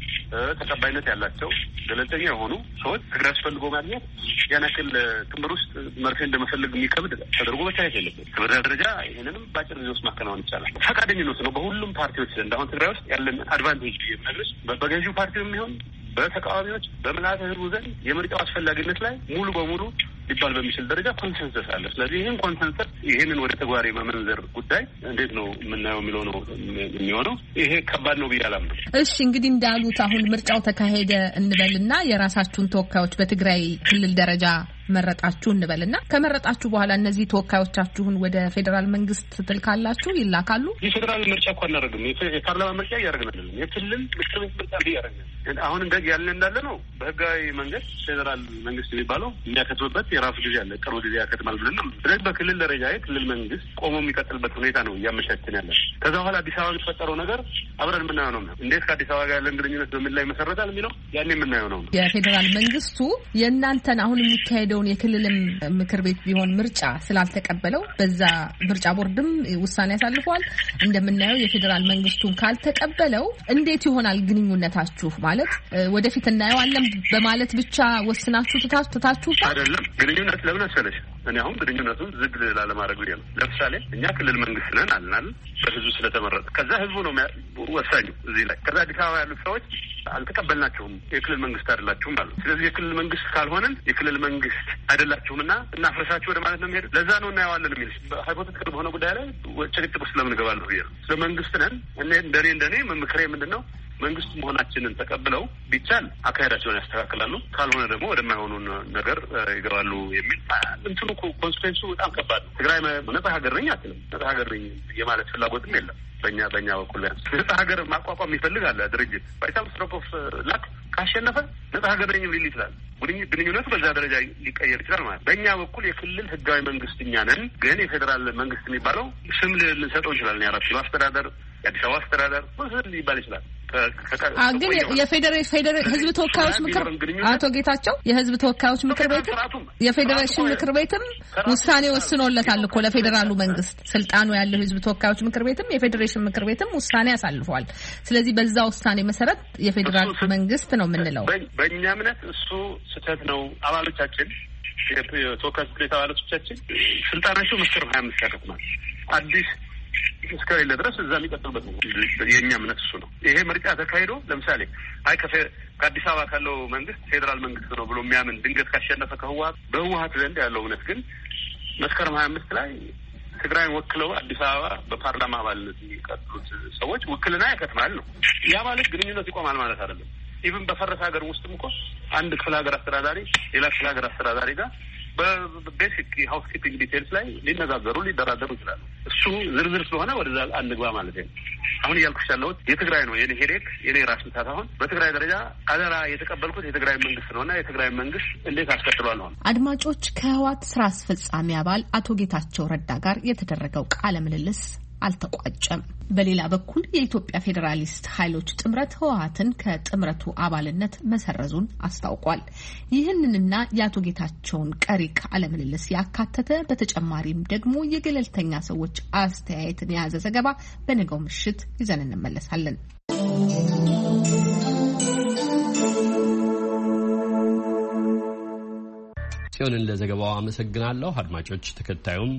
ተቀባይነት ያላቸው ገለልተኛ የሆኑ ሰዎች ትግራይ አስፈልጎ ማግኘት ያን ያክል ትምር ውስጥ መርፌ እንደመፈለግ የሚከብድ ተደርጎ መታየት የለበትም። በዛ ደረጃ ይህንንም በአጭር ጊዜ ውስጥ ማከናወን ይቻላል። ፈቃደኝነት ነው በሁሉም ፓርቲዎች ዘንድ። አሁን ትግራይ ውስጥ ያለን አድቫንቴጅ የምነግርሽ በገዢው ፓርቲው የሚሆን በተቃዋሚዎች በምልአተ ህዝቡ ዘንድ የምርጫው አስፈላጊነት ላይ ሙሉ በሙሉ ሊባል በሚችል ደረጃ ኮንሰንሰስ አለ። ስለዚህ ይህን ኮንሰንሰስ ይህንን ወደ ተግባር የመመንዘር ጉዳይ እንዴት ነው የምናየው የሚለው ነው የሚሆነው። ይሄ ከባድ ነው ብዬ አላምንም። እሺ እንግዲህ እንዳሉት አሁን ምርጫው ተካሄደ እንበልና የራሳችሁን ተወካዮች በትግራይ ክልል ደረጃ መረጣችሁ እንበልና ከመረጣችሁ በኋላ እነዚህ ተወካዮቻችሁን ወደ ፌዴራል መንግስት ትልካላችሁ ይላካሉ? የፌዴራል ምርጫ እኮ አናደርግም። የፓርላማ ምርጫ እያደረግን አይደለም። የክልል ምክር ቤት ምርጫ እያደረግን አሁን እንደ ያለን እንዳለ ነው። በህጋዊ መንገድ ፌዴራል መንግስት የሚባለው የሚያከትምበት የራሱ ጊዜ አለ። ቅርብ ጊዜ ያከትማል ብለን ነው። ስለዚህ በክልል ደረጃ የክልል መንግስት ቆሞ የሚቀጥልበት ሁኔታ ነው እያመቻችን ያለን። ከዛ በኋላ አዲስ አበባ የሚፈጠረው ነገር አብረን የምናየው ነው። እንዴት ከአዲስ አበባ ጋር ያለን ግንኙነት በምን ላይ መሰረታል የሚለው ያኔ የምናየው ነው። የፌዴራል መንግስቱ የእናንተን አሁን የሚካሄደው የክልልም ምክር ቤት ቢሆን ምርጫ ስላልተቀበለው በዛ ምርጫ ቦርድም ውሳኔ ያሳልፈዋል። እንደምናየው የፌዴራል መንግስቱን ካልተቀበለው እንዴት ይሆናል ግንኙነታችሁ? ማለት ወደፊት እናየዋለን በማለት ብቻ ወስናችሁ ትታችሁ አይደለም። ግንኙነት ለምን አሰለሽ እኔ አሁን ግንኙነቱን ዝግ ላለማድረግ ብዬ ነው። ለምሳሌ እኛ ክልል መንግስት ነን አልናል በህዝቡ ስለተመረጠ። ከዛ ህዝቡ ነው ወሳኙ እዚህ ላይ። ከዛ አዲስ አበባ ያሉት ሰዎች አልተቀበልናቸውም፣ የክልል መንግስት አይደላችሁም ማለት። ስለዚህ የክልል መንግስት ካልሆነን የክልል መንግስት አይደላችሁምና እናፍረሳችሁ ወደ ማለት ነው የሚሄድ። ለዛ ነው እናየዋለን የሚል ሃይፖቴቲካል በሆነ ጉዳይ ላይ ጭቅጭቅ ውስጥ ለምን እገባለሁ ብዬ ነው። ስለ መንግስት ነን እኔ እንደኔ እንደኔ ምክሬ ምንድን ነው መንግስት መሆናችንን ተቀብለው ቢቻል አካሄዳቸውን ያስተካክላሉ፣ ካልሆነ ደግሞ ወደማይሆኑ ነገር ይገባሉ የሚል እንትኑ ኮንስኩዌንሱ በጣም ከባድ ነው። ትግራይ ነጻ ሀገር ነኝ አትልም። ነጻ ሀገር ነኝ የማለት ፍላጎትም የለም በእኛ በእኛ በኩል። ነጻ ሀገር ማቋቋም የሚፈልግ አለ ድርጅት ባይታም ስትሮክ ኦፍ ላክ ካሸነፈ ነጻ ሀገር ነኝ ሊል ይችላል። ግንኙነቱ በዛ ደረጃ ሊቀየር ይችላል ማለት። በእኛ በኩል የክልል ህጋዊ መንግስት እኛ ነን፣ ግን የፌዴራል መንግስት የሚባለው ስም ልንሰጠው እንችላለን። የአራት ኪሎ አስተዳደር፣ የአዲስ አበባ አስተዳደር ወስል ሊባል ይችላል። ግን የፌዴሬሽን ህዝብ ተወካዮች ምክር አቶ ጌታቸው የህዝብ ተወካዮች ምክር ቤት የፌዴሬሽን ምክር ቤትም ውሳኔ ወስኖለታል እኮ ለፌዴራሉ መንግስት ስልጣኑ ያለው ህዝብ ተወካዮች ምክር ቤትም የፌዴሬሽን ምክር ቤትም ውሳኔ ያሳልፈዋል። ስለዚህ በዛ ውሳኔ መሰረት የፌዴራል መንግስት ነው የምንለው። በእኛ እምነት እሱ ስህተት ነው። አባሎቻችን የተወካዮች ምክር ቤት አባሎቻችን ስልጣናቸው መስከረም ሀያ አምስት ያከትማል። አዲስ እስከሌለ ድረስ እዛ የሚቀጥልበት ነው። የኛ እምነት እሱ ነው። ይሄ ምርጫ ተካሂዶ ለምሳሌ አይ ከአዲስ አበባ ካለው መንግስት ፌዴራል መንግስት ነው ብሎ የሚያምን ድንገት ካሸነፈ ከህወሓት በህወሓት ዘንድ ያለው እምነት ግን መስከረም ሀያ አምስት ላይ ትግራይን ወክለው አዲስ አበባ በፓርላማ አባልነት የሚቀጥሉት ሰዎች ውክልና ያከትማል ነው። ያ ማለት ግንኙነት ይቆማል ማለት አይደለም። ኢቭን በፈረሰ ሀገር ውስጥም እኮ አንድ ክፍለ ሀገር አስተዳዳሪ ሌላ ክፍለ ሀገር አስተዳዳሪ ጋር በቤሲክ ሃውስ ኪፒንግ ዲቴልስ ላይ ሊነጋገሩ ሊደራደሩ ይችላሉ። እሱ ዝርዝር ስለሆነ ወደዛ አንግባ ማለት ነው። አሁን እያልኩሽ ያለሁት የትግራይ ነው የኔ ሄዴክ የኔ ራስ ምታት። አሁን በትግራይ ደረጃ አደራ የተቀበልኩት የትግራይ መንግስት ነውና የትግራይ መንግስት እንዴት አስከትሏል ነው። አድማጮች ከህወሓት ስራ አስፈጻሚ አባል አቶ ጌታቸው ረዳ ጋር የተደረገው ቃለ ምልልስ አልተቋጨም። በሌላ በኩል የኢትዮጵያ ፌዴራሊስት ኃይሎች ጥምረት ህወሓትን ከጥምረቱ አባልነት መሰረዙን አስታውቋል። ይህንንና የአቶ ጌታቸውን ቀሪ ቃለ ምልልስ ያካተተ በተጨማሪም ደግሞ የገለልተኛ ሰዎች አስተያየትን የያዘ ዘገባ በነገው ምሽት ይዘን እንመለሳለን። ጽዮንን ለዘገባው አመሰግናለሁ። አድማጮች ተከታዩም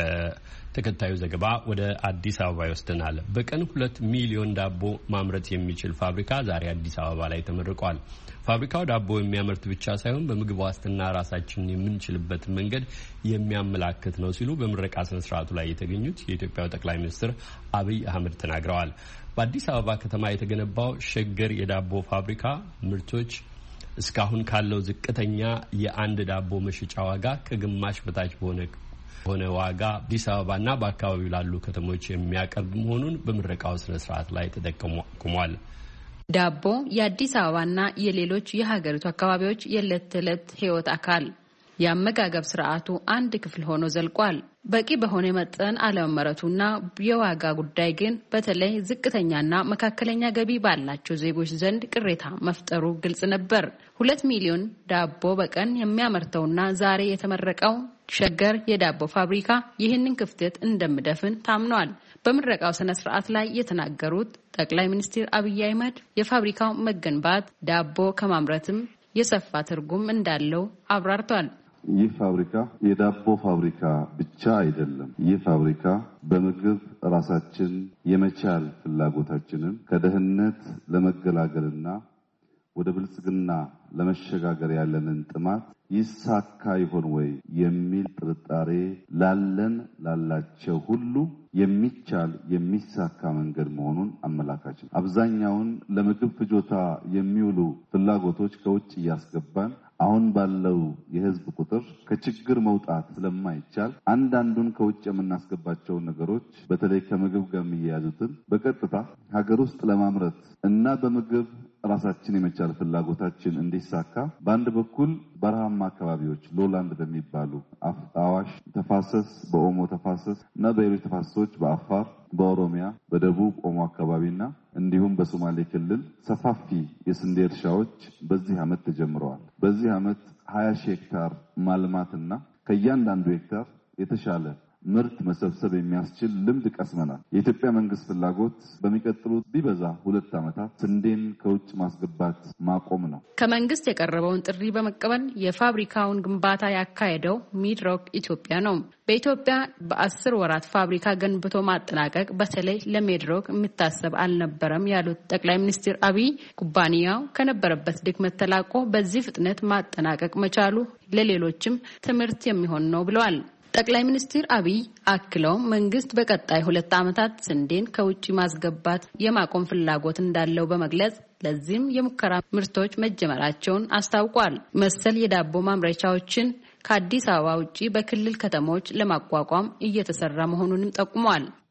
ከተከታዩ ዘገባ ወደ አዲስ አበባ ይወስደናል። በቀን ሁለት ሚሊዮን ዳቦ ማምረት የሚችል ፋብሪካ ዛሬ አዲስ አበባ ላይ ተመርቋል። ፋብሪካው ዳቦ የሚያመርት ብቻ ሳይሆን በምግብ ዋስትና ራሳችንን የምንችልበት መንገድ የሚያመላክት ነው ሲሉ በምረቃ ስነ ስርዓቱ ላይ የተገኙት የኢትዮጵያው ጠቅላይ ሚኒስትር አብይ አህመድ ተናግረዋል። በአዲስ አበባ ከተማ የተገነባው ሸገር የዳቦ ፋብሪካ ምርቶች እስካሁን ካለው ዝቅተኛ የአንድ ዳቦ መሸጫ ዋጋ ከግማሽ በታች በሆነ በሆነ ዋጋ አዲስ አበባና በአካባቢው ላሉ ከተሞች የሚያቀርብ መሆኑን በምረቃው ስነ ስርዓት ላይ ተጠቁሟል። ዳቦ የአዲስ አበባና የሌሎች የሀገሪቱ አካባቢዎች የዕለት ተዕለት ህይወት አካል የአመጋገብ ስርዓቱ አንድ ክፍል ሆኖ ዘልቋል። በቂ በሆነ መጠን አለመመረቱና የዋጋ ጉዳይ ግን በተለይ ዝቅተኛና መካከለኛ ገቢ ባላቸው ዜጎች ዘንድ ቅሬታ መፍጠሩ ግልጽ ነበር። ሁለት ሚሊዮን ዳቦ በቀን የሚያመርተውና ዛሬ የተመረቀው ሸገር የዳቦ ፋብሪካ ይህንን ክፍተት እንደሚደፍን ታምኗል። በምረቃው ስነ ስርዓት ላይ የተናገሩት ጠቅላይ ሚኒስትር አብይ አህመድ የፋብሪካው መገንባት ዳቦ ከማምረትም የሰፋ ትርጉም እንዳለው አብራርቷል። ይህ ፋብሪካ የዳቦ ፋብሪካ ብቻ አይደለም። ይህ ፋብሪካ በምግብ ራሳችን የመቻል ፍላጎታችንን ከድህነት ለመገላገልና ወደ ብልጽግና ለመሸጋገር ያለንን ጥማት ይሳካ ይሆን ወይ የሚል ጥርጣሬ ላለን ላላቸው ሁሉ የሚቻል የሚሳካ መንገድ መሆኑን አመላካች ነው። አብዛኛውን ለምግብ ፍጆታ የሚውሉ ፍላጎቶች ከውጭ እያስገባን አሁን ባለው የህዝብ ቁጥር ከችግር መውጣት ስለማይቻል አንዳንዱን ከውጭ የምናስገባቸውን ነገሮች በተለይ ከምግብ ጋር የሚያያዙትን በቀጥታ ሀገር ውስጥ ለማምረት እና በምግብ ራሳችን የመቻል ፍላጎታችን እንዲሳካ በአንድ በኩል በረሃማ አካባቢዎች ሎላንድ በሚባሉ አዋሽ ተፋሰስ፣ በኦሞ ተፋሰስ እና በሌሎች ተፋሰሶች በአፋር፣ በኦሮሚያ፣ በደቡብ ኦሞ አካባቢና እንዲሁም በሶማሌ ክልል ሰፋፊ የስንዴ እርሻዎች በዚህ ዓመት ተጀምረዋል። በዚህ ዓመት ሀያ ሺህ ሄክታር ማልማትና ከእያንዳንዱ ሄክታር የተሻለ ምርት መሰብሰብ የሚያስችል ልምድ ቀስመናል። የኢትዮጵያ መንግስት ፍላጎት በሚቀጥሉት ቢበዛ ሁለት ዓመታት ስንዴን ከውጭ ማስገባት ማቆም ነው። ከመንግስት የቀረበውን ጥሪ በመቀበል የፋብሪካውን ግንባታ ያካሄደው ሚድሮክ ኢትዮጵያ ነው። በኢትዮጵያ በአስር ወራት ፋብሪካ ገንብቶ ማጠናቀቅ በተለይ ለሚድሮክ የሚታሰብ አልነበረም ያሉት ጠቅላይ ሚኒስትር አብይ ኩባንያው ከነበረበት ድክመት ተላቆ በዚህ ፍጥነት ማጠናቀቅ መቻሉ ለሌሎችም ትምህርት የሚሆን ነው ብለዋል። ጠቅላይ ሚኒስትር አብይ አክለው መንግስት በቀጣይ ሁለት ዓመታት ስንዴን ከውጪ ማስገባት የማቆም ፍላጎት እንዳለው በመግለጽ ለዚህም የሙከራ ምርቶች መጀመራቸውን አስታውቋል። መሰል የዳቦ ማምረቻዎችን ከአዲስ አበባ ውጪ በክልል ከተሞች ለማቋቋም እየተሰራ መሆኑንም ጠቁመዋል።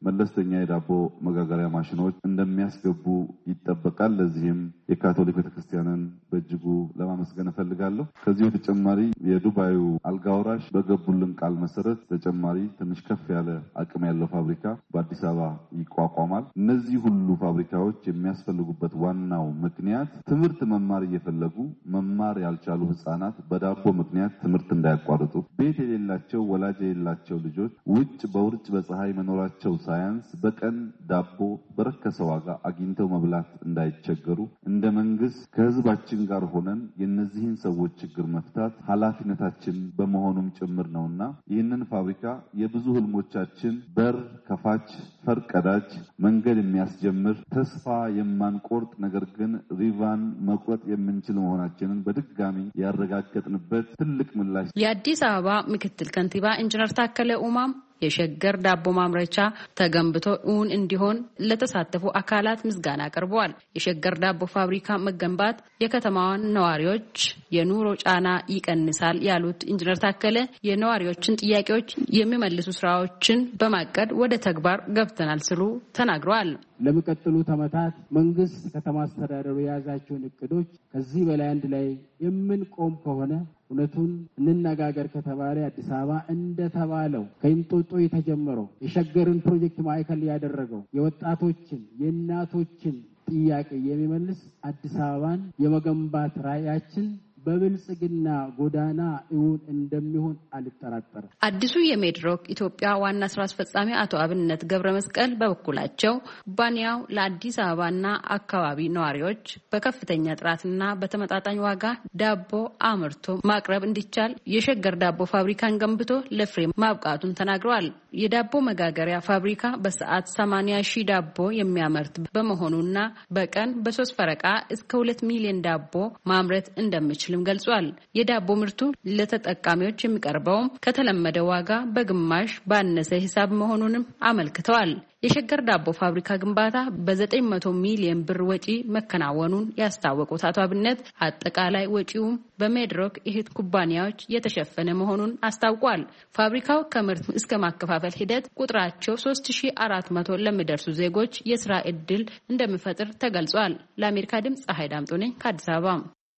መለስተኛ የዳቦ መጋገሪያ ማሽኖች እንደሚያስገቡ ይጠበቃል። ለዚህም የካቶሊክ ቤተክርስቲያንን በእጅጉ ለማመስገን እፈልጋለሁ። ከዚህ በተጨማሪ የዱባዩ አልጋወራሽ በገቡልን ቃል መሰረት ተጨማሪ ትንሽ ከፍ ያለ አቅም ያለው ፋብሪካ በአዲስ አበባ ይቋቋማል። እነዚህ ሁሉ ፋብሪካዎች የሚያስፈልጉበት ዋናው ምክንያት ትምህርት መማር እየፈለጉ መማር ያልቻሉ ህጻናት በዳቦ ምክንያት ትምህርት እንዳያቋርጡ፣ ቤት የሌላቸው ወላጅ የሌላቸው ልጆች ውጭ በውርጭ በፀሐይ መኖራቸው ሳያንስ በቀን ዳቦ በረከሰ ዋጋ አግኝተው መብላት እንዳይቸገሩ እንደ መንግስት ከህዝባችን ጋር ሆነን የነዚህን ሰዎች ችግር መፍታት ኃላፊነታችን በመሆኑም ጭምር ነውና ይህንን ፋብሪካ የብዙ ህልሞቻችን በር ከፋች ፈርቀዳጅ መንገድ የሚያስጀምር ተስፋ የማንቆርጥ ነገር ግን ሪቫን መቁረጥ የምንችል መሆናችንን በድጋሚ ያረጋገጥንበት ትልቅ ምላሽ የአዲስ አበባ ምክትል ከንቲባ ኢንጂነር ታከለ ኡማም የሸገር ዳቦ ማምረቻ ተገንብቶ እውን እንዲሆን ለተሳተፉ አካላት ምስጋና አቅርበዋል። የሸገር ዳቦ ፋብሪካ መገንባት የከተማዋን ነዋሪዎች የኑሮ ጫና ይቀንሳል ያሉት ኢንጂነር ታከለ የነዋሪዎችን ጥያቄዎች የሚመልሱ ስራዎችን በማቀድ ወደ ተግባር ገብተናል ሲሉ ተናግረዋል። ለሚቀጥሉት ዓመታት መንግስት ከተማ አስተዳደሩ የያዛቸውን እቅዶች ከዚህ በላይ አንድ ላይ የምንቆም ከሆነ እውነቱን እንነጋገር ከተባለ አዲስ አበባ እንደተባለው ከእንጦጦ የተጀመረው የሸገርን ፕሮጀክት ማዕከል ያደረገው የወጣቶችን የእናቶችን ጥያቄ የሚመልስ አዲስ አበባን የመገንባት ራዕያችን በብልጽግና ጎዳና እውን እንደሚሆን አልጠራጠርም። አዲሱ የሜድሮክ ኢትዮጵያ ዋና ስራ አስፈጻሚ አቶ አብነት ገብረመስቀል በበኩላቸው ኩባንያው ለአዲስ አበባና አካባቢ ነዋሪዎች በከፍተኛ ጥራትና በተመጣጣኝ ዋጋ ዳቦ አምርቶ ማቅረብ እንዲቻል የሸገር ዳቦ ፋብሪካን ገንብቶ ለፍሬ ማብቃቱን ተናግረዋል። የዳቦ መጋገሪያ ፋብሪካ በሰዓት ሰማንያ ሺህ ዳቦ የሚያመርት በመሆኑና በቀን በሶስት ፈረቃ እስከ ሁለት ሚሊዮን ዳቦ ማምረት እንደሚችል ገልጿል። የዳቦ ምርቱ ለተጠቃሚዎች የሚቀርበው ከተለመደ ዋጋ በግማሽ ባነሰ ሂሳብ መሆኑንም አመልክተዋል። የሸገር ዳቦ ፋብሪካ ግንባታ በዘጠኝ መቶ ሚሊዮን ብር ወጪ መከናወኑን ያስታወቁት አቶ አብነት አጠቃላይ ወጪውም በሜድሮክ እህት ኩባንያዎች የተሸፈነ መሆኑን አስታውቋል። ፋብሪካው ከምርት እስከ ማከፋፈል ሂደት ቁጥራቸው ሶስት ሺህ አራት መቶ ለሚደርሱ ዜጎች የስራ ዕድል እንደሚፈጥር ተገልጿል። ለአሜሪካ ድምጽ ፀሐይ ዳምጦ ነኝ ከአዲስ አበባ።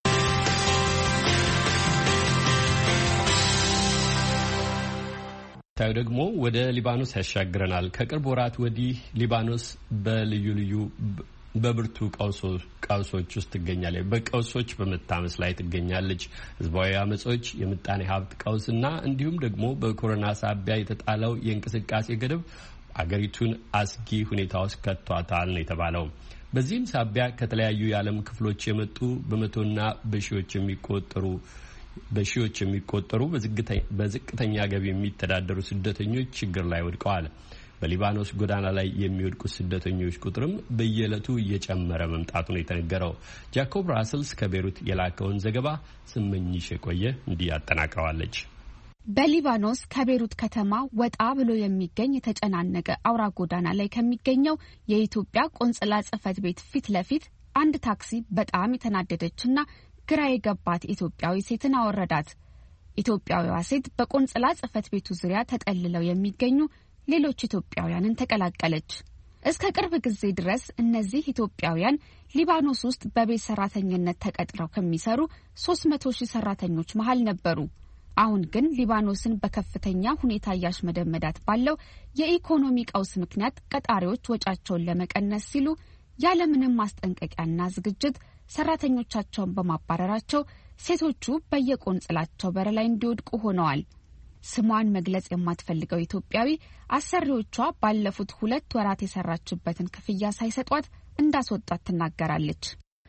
ታዩ ደግሞ ወደ ሊባኖስ ያሻግረናል። ከቅርብ ወራት ወዲህ ሊባኖስ በልዩ ልዩ በብርቱ ቀውሶች ውስጥ ትገኛለች። በቀውሶች በመታመስ ላይ ትገኛለች። ህዝባዊ አመጾች፣ የምጣኔ ሀብት ቀውስና እንዲሁም ደግሞ በኮሮና ሳቢያ የተጣለው የእንቅስቃሴ ገደብ አገሪቱን አስጊ ሁኔታ ውስጥ ከቷታል ነው የተባለው። በዚህም ሳቢያ ከተለያዩ የዓለም ክፍሎች የመጡ በመቶና በሺዎች የሚቆጠሩ በሺዎች የሚቆጠሩ በዝቅተኛ ገቢ የሚተዳደሩ ስደተኞች ችግር ላይ ወድቀዋል። በሊባኖስ ጎዳና ላይ የሚወድቁ ስደተኞች ቁጥርም በየዕለቱ እየጨመረ መምጣቱ ነው የተነገረው። ጃኮብ ራስልስ ከቤሩት የላከውን ዘገባ ስመኝሽ የቆየ እንዲህ ያጠናቅረዋለች። በሊባኖስ ከቤሩት ከተማ ወጣ ብሎ የሚገኝ የተጨናነቀ አውራ ጎዳና ላይ ከሚገኘው የኢትዮጵያ ቆንጽላ ጽሕፈት ቤት ፊት ለፊት አንድ ታክሲ በጣም የተናደደችና ግራ የገባት ኢትዮጵያዊ ሴትን አወረዳት። ኢትዮጵያዊዋ ሴት በቆንጽላ ጽሕፈት ቤቱ ዙሪያ ተጠልለው የሚገኙ ሌሎች ኢትዮጵያውያንን ተቀላቀለች። እስከ ቅርብ ጊዜ ድረስ እነዚህ ኢትዮጵያውያን ሊባኖስ ውስጥ በቤት ሰራተኝነት ተቀጥረው ከሚሰሩ ሶስት መቶ ሺህ ሰራተኞች መሃል ነበሩ። አሁን ግን ሊባኖስን በከፍተኛ ሁኔታ እያሽመደመዳት ባለው የኢኮኖሚ ቀውስ ምክንያት ቀጣሪዎች ወጫቸውን ለመቀነስ ሲሉ ያለምንም ማስጠንቀቂያና ዝግጅት ሰራተኞቻቸውን በማባረራቸው ሴቶቹ በየቆንጽላቸው በር ላይ እንዲወድቁ ሆነዋል። ስሟን መግለጽ የማትፈልገው ኢትዮጵያዊ አሰሪዎቿ ባለፉት ሁለት ወራት የሰራችበትን ክፍያ ሳይሰጧት እንዳስወጣት ትናገራለች።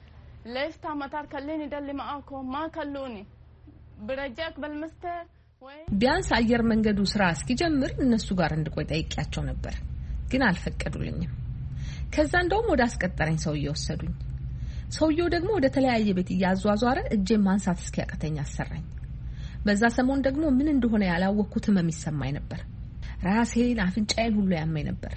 ለስታ ማታር ከለኒ ደል ማአኮ ማ ከሉኒ ብረጃክ በልመስተ ቢያንስ አየር መንገዱ ስራ እስኪጀምር እነሱ ጋር እንድቆይ ጠይቄያቸው ነበር፣ ግን አልፈቀዱልኝም። ከዛ እንደውም ወደ አስቀጠረኝ ሰው እየወሰዱኝ፣ ሰውየው ደግሞ ወደ ተለያየ ቤት እያዟዟረ እጄን ማንሳት እስኪያቀተኝ አሰራኝ። በዛ ሰሞን ደግሞ ምን እንደሆነ ያላወቅኩት ህመም ይሰማኝ ነበር። ራሴን አፍንጫዬን ሁሉ ያመኝ ነበር።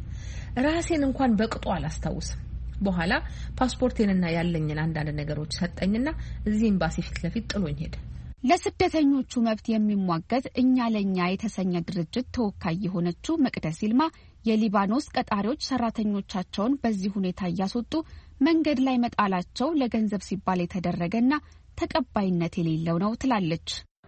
ራሴን እንኳን በቅጡ አላስታውስም። በኋላ ፓስፖርቴንና ያለኝን አንዳንድ ነገሮች ሰጠኝና እዚህ ኤምባሲ ፊት ለፊት ጥሎኝ ሄደ። ለስደተኞቹ መብት የሚሟገት እኛ ለኛ የተሰኘ ድርጅት ተወካይ የሆነችው መቅደስ ይልማ የሊባኖስ ቀጣሪዎች ሰራተኞቻቸውን በዚህ ሁኔታ እያስወጡ መንገድ ላይ መጣላቸው ለገንዘብ ሲባል የተደረገና ተቀባይነት የሌለው ነው ትላለች።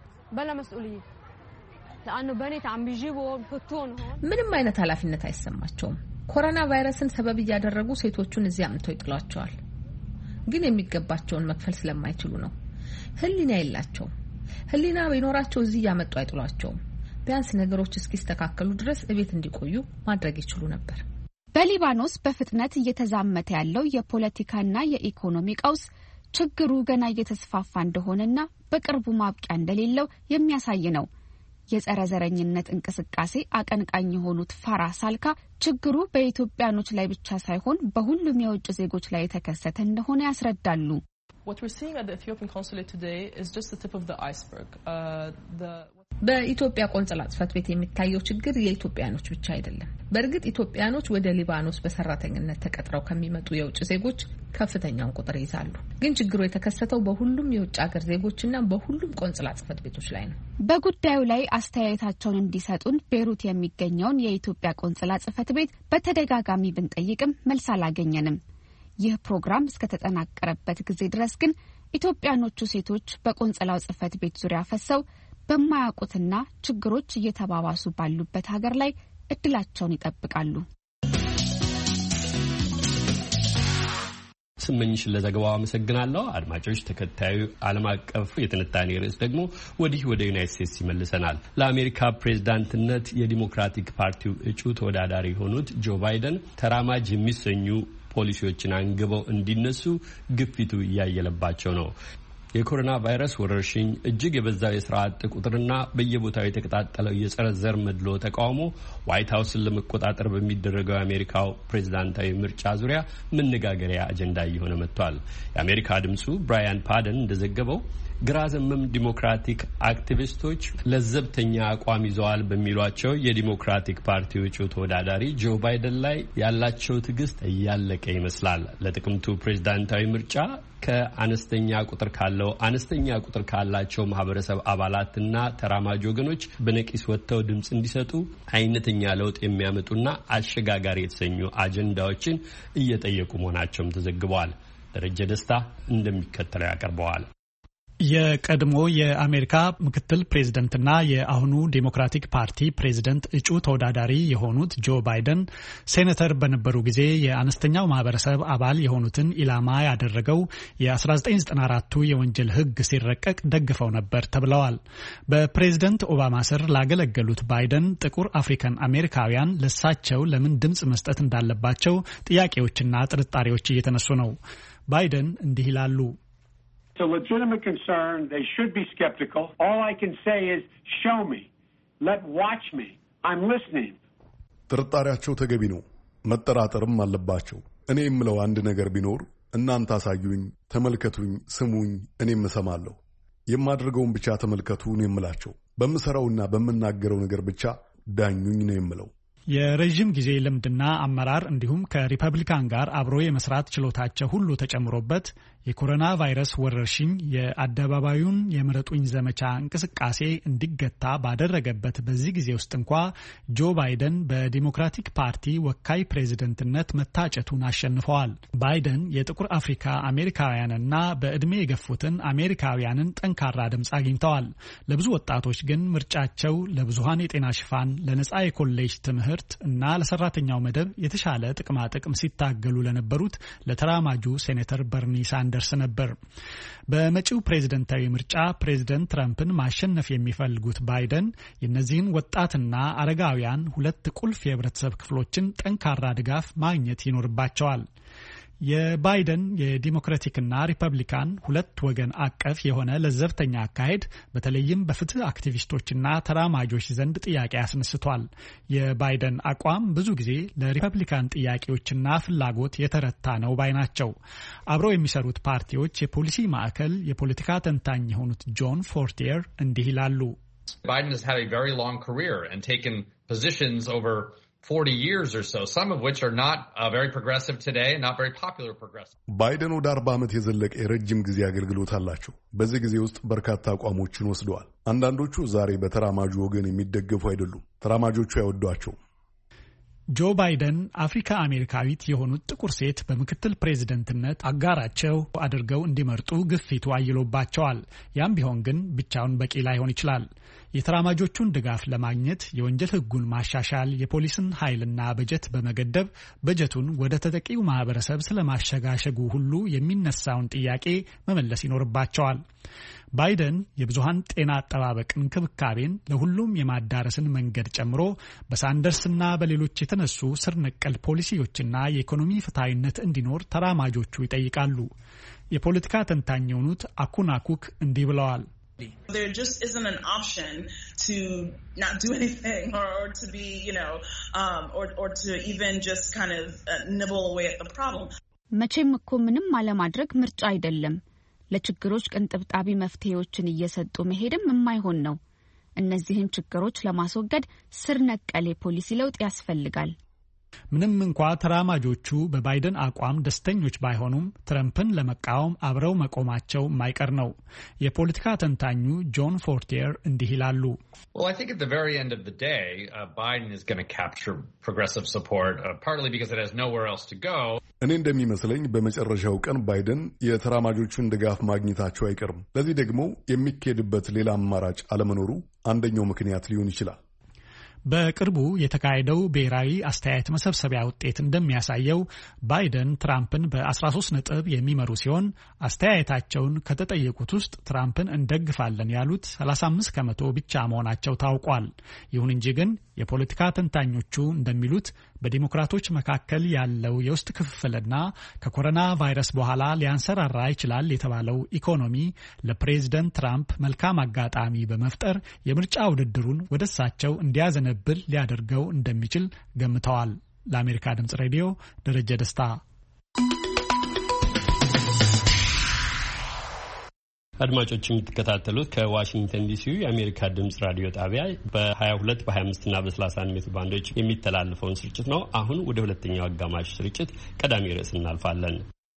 ምንም አይነት ኃላፊነት አይሰማቸውም። ኮሮና ቫይረስን ሰበብ እያደረጉ ሴቶቹን እዚያ አምጥተው ይጥሏቸዋል። ግን የሚገባቸውን መክፈል ስለማይችሉ ነው። ህሊና የላቸውም። ህሊና ቢኖራቸው እዚህ ያመጡ አይጥሏቸውም። ቢያንስ ነገሮች እስኪስተካከሉ ድረስ እቤት እንዲቆዩ ማድረግ ይችሉ ነበር። በሊባኖስ በፍጥነት እየተዛመተ ያለው የፖለቲካና የኢኮኖሚ ቀውስ ችግሩ ገና እየተስፋፋ እንደሆነና በቅርቡ ማብቂያ እንደሌለው የሚያሳይ ነው። የጸረ ዘረኝነት እንቅስቃሴ አቀንቃኝ የሆኑት ፋራ ሳልካ ችግሩ በኢትዮጵያኖች ላይ ብቻ ሳይሆን በሁሉም የውጭ ዜጎች ላይ የተከሰተ እንደሆነ ያስረዳሉ። What we're seeing at the Ethiopian consulate today is just the tip of the iceberg. Uh, the በኢትዮጵያ ቆንጽላ ጽሕፈት ቤት የሚታየው ችግር የኢትዮጵያኖች ብቻ አይደለም። በእርግጥ ኢትዮጵያኖች ወደ ሊባኖስ በሰራተኝነት ተቀጥረው ከሚመጡ የውጭ ዜጎች ከፍተኛውን ቁጥር ይዛሉ። ግን ችግሩ የተከሰተው በሁሉም የውጭ ሀገር ዜጎችና በሁሉም ቆንጽላ ጽሕፈት ቤቶች ላይ ነው። በጉዳዩ ላይ አስተያየታቸውን እንዲሰጡን ቤሩት የሚገኘውን የኢትዮጵያ ቆንጽላ ጽሕፈት ቤት በተደጋጋሚ ብንጠይቅም መልስ አላገኘንም። ይህ ፕሮግራም እስከተጠናቀረበት ጊዜ ድረስ ግን ኢትዮጵያኖቹ ሴቶች በቆንጽላው ጽሕፈት ቤት ዙሪያ ፈሰው በማያውቁትና ችግሮች እየተባባሱ ባሉበት ሀገር ላይ እድላቸውን ይጠብቃሉ። ስመኝሽ ለዘገባው አመሰግናለሁ። አድማጮች፣ ተከታዩ ዓለም አቀፍ የትንታኔ ርዕስ ደግሞ ወዲህ ወደ ዩናይትድ ስቴትስ ይመልሰናል። ለአሜሪካ ፕሬዝዳንትነት የዲሞክራቲክ ፓርቲው እጩ ተወዳዳሪ የሆኑት ጆ ባይደን ተራማጅ የሚሰኙ ፖሊሲዎችን አንግበው እንዲነሱ ግፊቱ እያየለባቸው ነው። የኮሮና ቫይረስ ወረርሽኝ፣ እጅግ የበዛው የስራ አጥ ቁጥርና በየቦታው የተቀጣጠለው የጸረ ዘር መድሎ ተቃውሞ ዋይት ሀውስን ለመቆጣጠር በሚደረገው የአሜሪካው ፕሬዝዳንታዊ ምርጫ ዙሪያ መነጋገሪያ አጀንዳ እየሆነ መጥቷል። የአሜሪካ ድምፁ ብራያን ፓደን እንደዘገበው ግራ ዘመም ዲሞክራቲክ አክቲቪስቶች ለዘብተኛ አቋም ይዘዋል በሚሏቸው የዲሞክራቲክ ፓርቲ እጩ ተወዳዳሪ ጆ ባይደን ላይ ያላቸው ትዕግስት እያለቀ ይመስላል። ለጥቅምቱ ፕሬዝዳንታዊ ምርጫ ከአነስተኛ ቁጥር ካለው አነስተኛ ቁጥር ካላቸው ማህበረሰብ አባላትና ተራማጅ ወገኖች በነቂስ ወጥተው ድምጽ እንዲሰጡ አይነተኛ ለውጥ የሚያመጡና አሸጋጋሪ የተሰኙ አጀንዳዎችን እየጠየቁ መሆናቸውም ተዘግበዋል። ደረጀ ደስታ እንደሚከተለው ያቀርበዋል። የቀድሞ የአሜሪካ ምክትል ፕሬዝደንትና የአሁኑ ዴሞክራቲክ ፓርቲ ፕሬዝደንት እጩ ተወዳዳሪ የሆኑት ጆ ባይደን ሴኔተር በነበሩ ጊዜ የአነስተኛው ማህበረሰብ አባል የሆኑትን ኢላማ ያደረገው የ1994ቱ የወንጀል ሕግ ሲረቀቅ ደግፈው ነበር ተብለዋል። በፕሬዝደንት ኦባማ ስር ላገለገሉት ባይደን ጥቁር አፍሪካን አሜሪካውያን ለሳቸው ለምን ድምጽ መስጠት እንዳለባቸው ጥያቄዎችና ጥርጣሬዎች እየተነሱ ነው። ባይደን እንዲህ ይላሉ። It's a legitimate concern. They should be skeptical. All I can say is, show me. Let watch me. I'm listening. ጥርጣሬያቸው ተገቢ ነው። መጠራጠርም አለባቸው። እኔ የምለው አንድ ነገር ቢኖር እናንተ አሳዩኝ፣ ተመልከቱኝ፣ ስሙኝ፣ እኔም እሰማለሁ። የማድርገውን ብቻ ተመልከቱ ነው የምላቸው። በምሰራውና በምናገረው ነገር ብቻ ዳኙኝ ነው የምለው። የረጅም ጊዜ ልምድና አመራር እንዲሁም ከሪፐብሊካን ጋር አብሮ የመስራት ችሎታቸው ሁሉ ተጨምሮበት የኮሮና ቫይረስ ወረርሽኝ የአደባባዩን የምረጡኝ ዘመቻ እንቅስቃሴ እንዲገታ ባደረገበት በዚህ ጊዜ ውስጥ እንኳ ጆ ባይደን በዲሞክራቲክ ፓርቲ ወካይ ፕሬዝደንትነት መታጨቱን አሸንፈዋል። ባይደን የጥቁር አፍሪካ አሜሪካውያንና በዕድሜ የገፉትን አሜሪካውያንን ጠንካራ ድምፅ አግኝተዋል። ለብዙ ወጣቶች ግን ምርጫቸው ለብዙሃን የጤና ሽፋን፣ ለነጻ የኮሌጅ ትምህርት እና ለሰራተኛው መደብ የተሻለ ጥቅማ ጥቅም ሲታገሉ ለነበሩት ለተራማጁ ሴኔተር በርኒ ሳንደርስ ነበር። በመጪው ፕሬዝደንታዊ ምርጫ ፕሬዝደንት ትራምፕን ማሸነፍ የሚፈልጉት ባይደን የእነዚህን ወጣትና አረጋውያን ሁለት ቁልፍ የህብረተሰብ ክፍሎችን ጠንካራ ድጋፍ ማግኘት ይኖርባቸዋል። የባይደን የዲሞክራቲክና ሪፐብሊካን ሁለት ወገን አቀፍ የሆነ ለዘብተኛ አካሄድ በተለይም በፍትህ አክቲቪስቶችና ተራማጆች ዘንድ ጥያቄ ያስነስቷል። የባይደን አቋም ብዙ ጊዜ ለሪፐብሊካን ጥያቄዎችና ፍላጎት የተረታ ነው ባይ ናቸው። አብረው የሚሰሩት ፓርቲዎች የፖሊሲ ማዕከል የፖለቲካ ተንታኝ የሆኑት ጆን ፎርቲየር እንዲህ ይላሉ። Biden has had a very long career and taken positions over forty years or so, some of which are not uh, very progressive today, not very popular progressive. ባይደን ወደ አርባ ዓመት የዘለቀ የረጅም ጊዜ አገልግሎት አላቸው። በዚህ ጊዜ ውስጥ በርካታ አቋሞችን ወስደዋል። አንዳንዶቹ ዛሬ በተራማጁ ወገን የሚደገፉ አይደሉም። ተራማጆቹ አይወዷቸውም። ጆ ባይደን አፍሪካ አሜሪካዊት የሆኑት ጥቁር ሴት በምክትል ፕሬዝደንትነት አጋራቸው አድርገው እንዲመርጡ ግፊቱ አይሎባቸዋል። ያም ቢሆን ግን ብቻውን በቂ ላይሆን ይችላል። የተራማጆቹን ድጋፍ ለማግኘት የወንጀል ሕጉን ማሻሻል፣ የፖሊስን ኃይልና በጀት በመገደብ በጀቱን ወደ ተጠቂው ማህበረሰብ ስለማሸጋሸጉ ሁሉ የሚነሳውን ጥያቄ መመለስ ይኖርባቸዋል። ባይደን የብዙሃን ጤና አጠባበቅ እንክብካቤን ለሁሉም የማዳረስን መንገድ ጨምሮ በሳንደርስና በሌሎች የተነሱ ስር ነቀል ፖሊሲዎችና የኢኮኖሚ ፍትሐዊነት እንዲኖር ተራማጆቹ ይጠይቃሉ። የፖለቲካ ተንታኝ የሆኑት አኩና ኩክ እንዲህ ብለዋል። There just isn't an option to not do anything or, or to be, you know, um, or, or to even just kind of uh, nibble away at the problem. መቼም እኮ ምንም አለማድረግ ምርጫ አይደለም። ለችግሮች ቅንጥብጣቢ መፍትሄዎችን እየሰጡ መሄድም የማይሆን ነው። እነዚህን ችግሮች ለማስወገድ ስር ነቀል የፖሊሲ ለውጥ ያስፈልጋል። ምንም እንኳ ተራማጆቹ በባይደን አቋም ደስተኞች ባይሆኑም ትራምፕን ለመቃወም አብረው መቆማቸው የማይቀር ነው። የፖለቲካ ተንታኙ ጆን ፎርቲየር እንዲህ ይላሉ። Well, I think at the very end of the day, uh, Biden is going to capture progressive support, uh, partly because it has nowhere else to go. እኔ እንደሚመስለኝ በመጨረሻው ቀን ባይደን የተራማጆቹን ድጋፍ ማግኘታቸው አይቀርም። ለዚህ ደግሞ የሚካሄድበት ሌላ አማራጭ አለመኖሩ አንደኛው ምክንያት ሊሆን ይችላል። በቅርቡ የተካሄደው ብሔራዊ አስተያየት መሰብሰቢያ ውጤት እንደሚያሳየው ባይደን ትራምፕን በ13 ነጥብ የሚመሩ ሲሆን አስተያየታቸውን ከተጠየቁት ውስጥ ትራምፕን እንደግፋለን ያሉት ሰላሳ አምስት ከመቶ ብቻ መሆናቸው ታውቋል። ይሁን እንጂ ግን የፖለቲካ ተንታኞቹ እንደሚሉት በዲሞክራቶች መካከል ያለው የውስጥ ክፍፍልና ከኮሮና ቫይረስ በኋላ ሊያንሰራራ ይችላል የተባለው ኢኮኖሚ ለፕሬዝደንት ትራምፕ መልካም አጋጣሚ በመፍጠር የምርጫ ውድድሩን ወደ እሳቸው እንዲያዘነብል ሊያደርገው እንደሚችል ገምተዋል። ለአሜሪካ ድምጽ ሬዲዮ ደረጀ ደስታ። አድማጮች የምትከታተሉት ከዋሽንግተን ዲሲ የአሜሪካ ድምጽ ራዲዮ ጣቢያ በ22 በ25 እና በ31 ሜትር ባንዶች የሚተላለፈውን ስርጭት ነው። አሁን ወደ ሁለተኛው አጋማሽ ስርጭት ቀዳሚ ርዕስ እናልፋለን።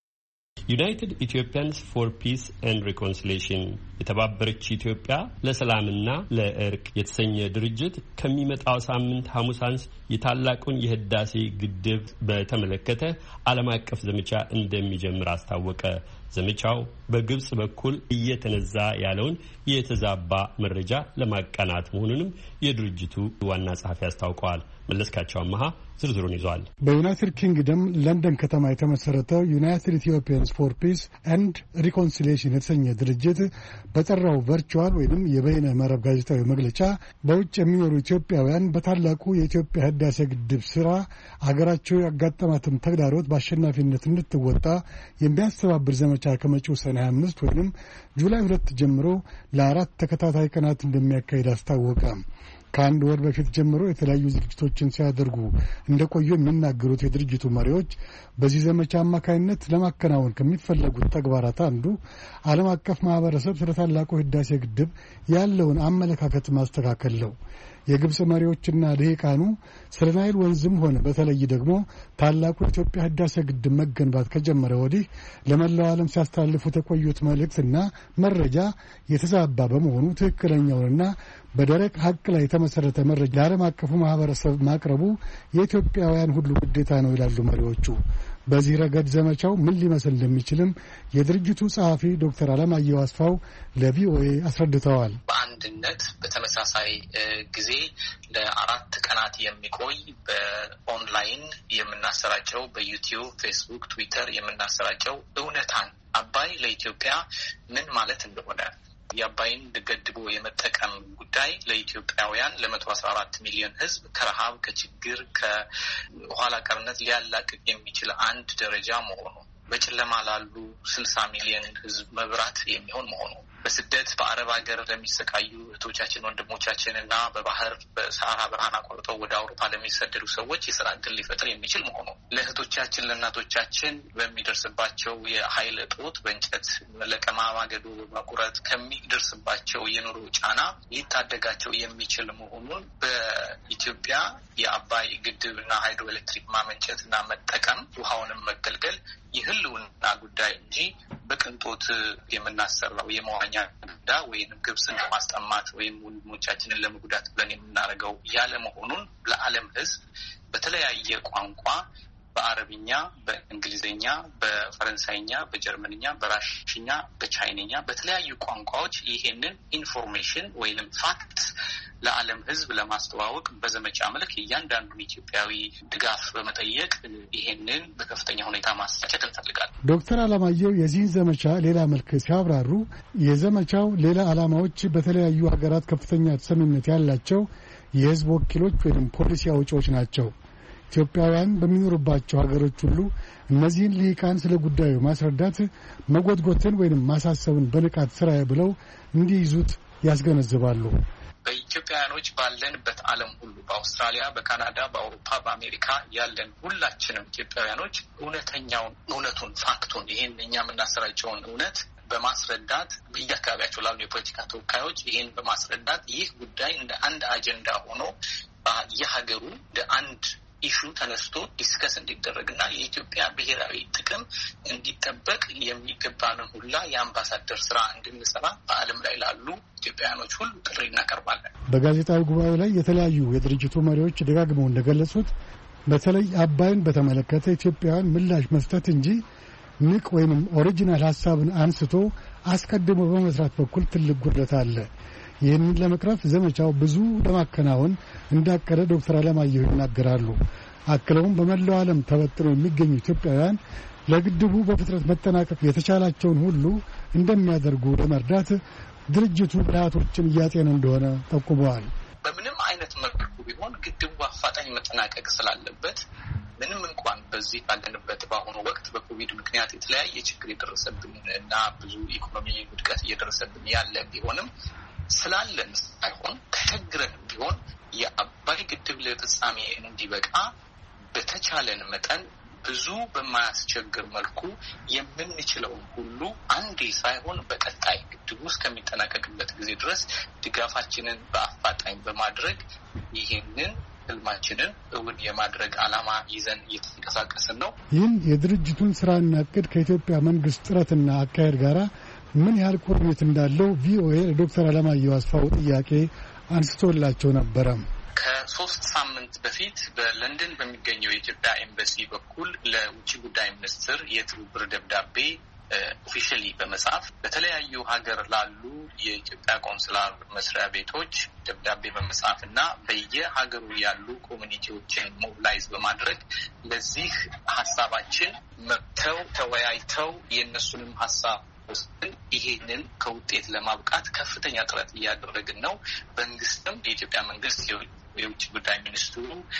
ዩናይትድ ኢትዮጵያንስ ፎር ፒስ ኤንድ ሪኮንሲሊየሽን የተባበረች ኢትዮጵያ ለሰላምና ለእርቅ የተሰኘ ድርጅት ከሚመጣው ሳምንት ሐሙስ አንስ የታላቁን የህዳሴ ግድብ በተመለከተ ዓለም አቀፍ ዘመቻ እንደሚጀምር አስታወቀ። ዘመቻው በግብጽ በኩል እየተነዛ ያለውን የተዛባ መረጃ ለማቃናት መሆኑንም የድርጅቱ ዋና ጸሐፊ አስታውቀዋል። መለስካቸው አማሃ ዝርዝሩን ይዟል። በዩናይትድ ኪንግደም ለንደን ከተማ የተመሰረተው ዩናይትድ ኢትዮጵያንስ ፎር ፒስ ኤንድ ሪኮንሲሊየሽን የተሰኘ ድርጅት በጠራው ቨርቹዋል ወይም የበይነ መረብ ጋዜጣዊ መግለጫ በውጭ የሚኖሩ ኢትዮጵያውያን በታላቁ የኢትዮጵያ ህዳሴ ግድብ ስራ አገራቸው ያጋጠማትን ተግዳሮት በአሸናፊነት እንድትወጣ የሚያስተባብር ዘመቻ ከመጪው ሰኔ ሀያ አምስት ወይም ጁላይ ሁለት ጀምሮ ለአራት ተከታታይ ቀናት እንደሚያካሂድ አስታወቀ። ከአንድ ወር በፊት ጀምሮ የተለያዩ ዝግጅቶችን ሲያደርጉ እንደቆዩ የሚናገሩት የድርጅቱ መሪዎች በዚህ ዘመቻ አማካይነት ለማከናወን ከሚፈለጉት ተግባራት አንዱ ዓለም አቀፍ ማህበረሰብ ስለ ታላቁ ህዳሴ ግድብ ያለውን አመለካከት ማስተካከል ነው። የግብጽ መሪዎችና ልሂቃኑ ስለ ናይል ወንዝም ሆነ በተለይ ደግሞ ታላቁ የኢትዮጵያ ህዳሴ ግድብ መገንባት ከጀመረ ወዲህ ለመላው ዓለም ሲያስተላልፉት የቆዩት መልእክትና መረጃ የተዛባ በመሆኑ ትክክለኛውንና በደረቅ ሀቅ ላይ የተመሰረተ መረጃ ለዓለም አቀፉ ማህበረሰብ ማቅረቡ የኢትዮጵያውያን ሁሉ ግዴታ ነው ይላሉ መሪዎቹ። በዚህ ረገድ ዘመቻው ምን ሊመስል እንደሚችልም የድርጅቱ ጸሐፊ ዶክተር አለማየሁ አስፋው ለቪኦኤ አስረድተዋል። በአንድነት በተመሳሳይ ጊዜ ለአራት ቀናት የሚቆይ በኦንላይን የምናሰራጨው በዩቲዩብ፣ ፌስቡክ፣ ትዊተር የምናሰራጨው እውነታን አባይ ለኢትዮጵያ ምን ማለት እንደሆነ የአባይን ገድቦ የመጠቀም ጉዳይ ለኢትዮጵያውያን ለመቶ አስራ አራት ሚሊዮን ሕዝብ ከረሃብ ከችግር ከኋላ ቀርነት ሊያላቅቅ የሚችል አንድ ደረጃ መሆኑ በጨለማ ላሉ ስልሳ ሚሊዮን ሕዝብ መብራት የሚሆን መሆኑ በስደት በአረብ ሀገር ለሚሰቃዩ እህቶቻችን ወንድሞቻችን እና በባህር በሰሃራ በረሃን አቋርጠው ወደ አውሮፓ ለሚሰደዱ ሰዎች የስራ ዕድል ሊፈጥር የሚችል መሆኑ ለእህቶቻችን ለእናቶቻችን በሚደርስባቸው የኃይል እጦት በእንጨት ለቀማ ማገዶ በመቁረጥ ከሚደርስባቸው የኑሮ ጫና ሊታደጋቸው የሚችል መሆኑን በኢትዮጵያ የአባይ ግድብና ሃይድሮ ኤሌክትሪክ ማመንጨትና መጠቀም ውሃውንም መገልገል የህልውና ጉዳይ እንጂ በቅንጦት የምናሰራው የመዋኛ ገንዳ ወይም ግብጽን ለማስጠማት ወይም ወንድሞቻችንን ለመጉዳት ብለን የምናደርገው ያለ መሆኑን ለዓለም ሕዝብ በተለያየ ቋንቋ በአረብኛ፣ በእንግሊዝኛ፣ በፈረንሳይኛ፣ በጀርመንኛ፣ በራሽኛ፣ በቻይንኛ በተለያዩ ቋንቋዎች ይሄንን ኢንፎርሜሽን ወይንም ፋክት ለዓለም ሕዝብ ለማስተዋወቅ በዘመቻ መልክ እያንዳንዱን ኢትዮጵያዊ ድጋፍ በመጠየቅ ይሄንን በከፍተኛ ሁኔታ ማሳቸት እንፈልጋለን። ዶክተር አለማየሁ የዚህን ዘመቻ ሌላ መልክ ሲያብራሩ የዘመቻው ሌላ ዓላማዎች በተለያዩ ሀገራት ከፍተኛ ተሰሚነት ያላቸው የሕዝብ ወኪሎች ወይም ፖሊሲ አውጪዎች ናቸው። ኢትዮጵያውያን በሚኖሩባቸው ሀገሮች ሁሉ እነዚህን ልሂቃን ስለ ጉዳዩ ማስረዳት፣ መጎትጎትን ወይም ማሳሰብን በንቃት ስራ ብለው እንዲይዙት ያስገነዝባሉ። በኢትዮጵያውያኖች ባለንበት ዓለም ሁሉ በአውስትራሊያ፣ በካናዳ፣ በአውሮፓ፣ በአሜሪካ ያለን ሁላችንም ኢትዮጵያውያኖች እውነተኛውን እውነቱን ፋክቱን ይሄን እኛ የምናሰራጨውን እውነት በማስረዳት በየአካባቢያቸው ላሉ የፖለቲካ ተወካዮች ይሄን በማስረዳት ይህ ጉዳይ እንደ አንድ አጀንዳ ሆኖ የሀገሩ እንደ አንድ ኢሹ ተነስቶ ዲስከስ እንዲደረግና የኢትዮጵያ ብሔራዊ ጥቅም እንዲጠበቅ የሚገባንን ሁላ የአምባሳደር ስራ እንድንሰራ በዓለም ላይ ላሉ ኢትዮጵያውያኖች ሁሉ ጥሪ እናቀርባለን። በጋዜጣዊ ጉባኤ ላይ የተለያዩ የድርጅቱ መሪዎች ደጋግመው እንደገለጹት በተለይ አባይን በተመለከተ ኢትዮጵያውያን ምላሽ መስጠት እንጂ ንቅ ወይንም ኦሪጂናል ሀሳብን አንስቶ አስቀድሞ በመስራት በኩል ትልቅ ጉድለት አለ። ይህንን ለመቅረፍ ዘመቻው ብዙ ለማከናወን እንዳቀደ ዶክተር አለማየሁ ይናገራሉ። አክለውም በመላው ዓለም ተበትነው የሚገኙ ኢትዮጵያውያን ለግድቡ በፍጥነት መጠናቀቅ የተቻላቸውን ሁሉ እንደሚያደርጉ ለመርዳት ድርጅቱ ብልሃቶችን እያጤነ እንደሆነ ጠቁመዋል። በምንም አይነት መልኩ ቢሆን ግድቡ አፋጣኝ መጠናቀቅ ስላለበት ምንም እንኳን በዚህ ባለንበት በአሁኑ ወቅት በኮቪድ ምክንያት የተለያየ ችግር የደረሰብን እና ብዙ ኢኮኖሚ ውድቀት እየደረሰብን ያለ ቢሆንም ስላለን ሳይሆን ተቸግረን ቢሆን የአባይ ግድብ ለፍጻሜ እንዲበቃ በተቻለን መጠን ብዙ በማያስቸግር መልኩ የምንችለውን ሁሉ አንዴ ሳይሆን በቀጣይ ግድቡ እስከሚጠናቀቅበት ጊዜ ድረስ ድጋፋችንን በአፋጣኝ በማድረግ ይህንን ህልማችንን እውን የማድረግ ዓላማ ይዘን እየተንቀሳቀስን ነው። ይህን የድርጅቱን ስራና እቅድ ከኢትዮጵያ መንግስት ጥረትና አካሄድ ጋር ምን ያህል ቁርኝት እንዳለው ቪኦኤ ለዶክተር አለማየሁ አስፋው ጥያቄ አንስቶላቸው ነበረ። ከሶስት ሳምንት በፊት በለንደን በሚገኘው የኢትዮጵያ ኤምባሲ በኩል ለውጭ ጉዳይ ሚኒስትር የትብብር ደብዳቤ ኦፊሻሊ በመጻፍ በተለያዩ ሀገር ላሉ የኢትዮጵያ ቆንስላር መስሪያ ቤቶች ደብዳቤ በመጻፍ እና በየሀገሩ ያሉ ኮሚኒቲዎችን ሞቢላይዝ በማድረግ ለዚህ ሀሳባችን መጥተው ተወያይተው የእነሱንም ሀሳብ ወስደን ይሄንን ከውጤት ለማብቃት ከፍተኛ ጥረት እያደረግን ነው። መንግስትም የኢትዮጵያ መንግስት የውጭ ጉዳይ ሚኒስትሩ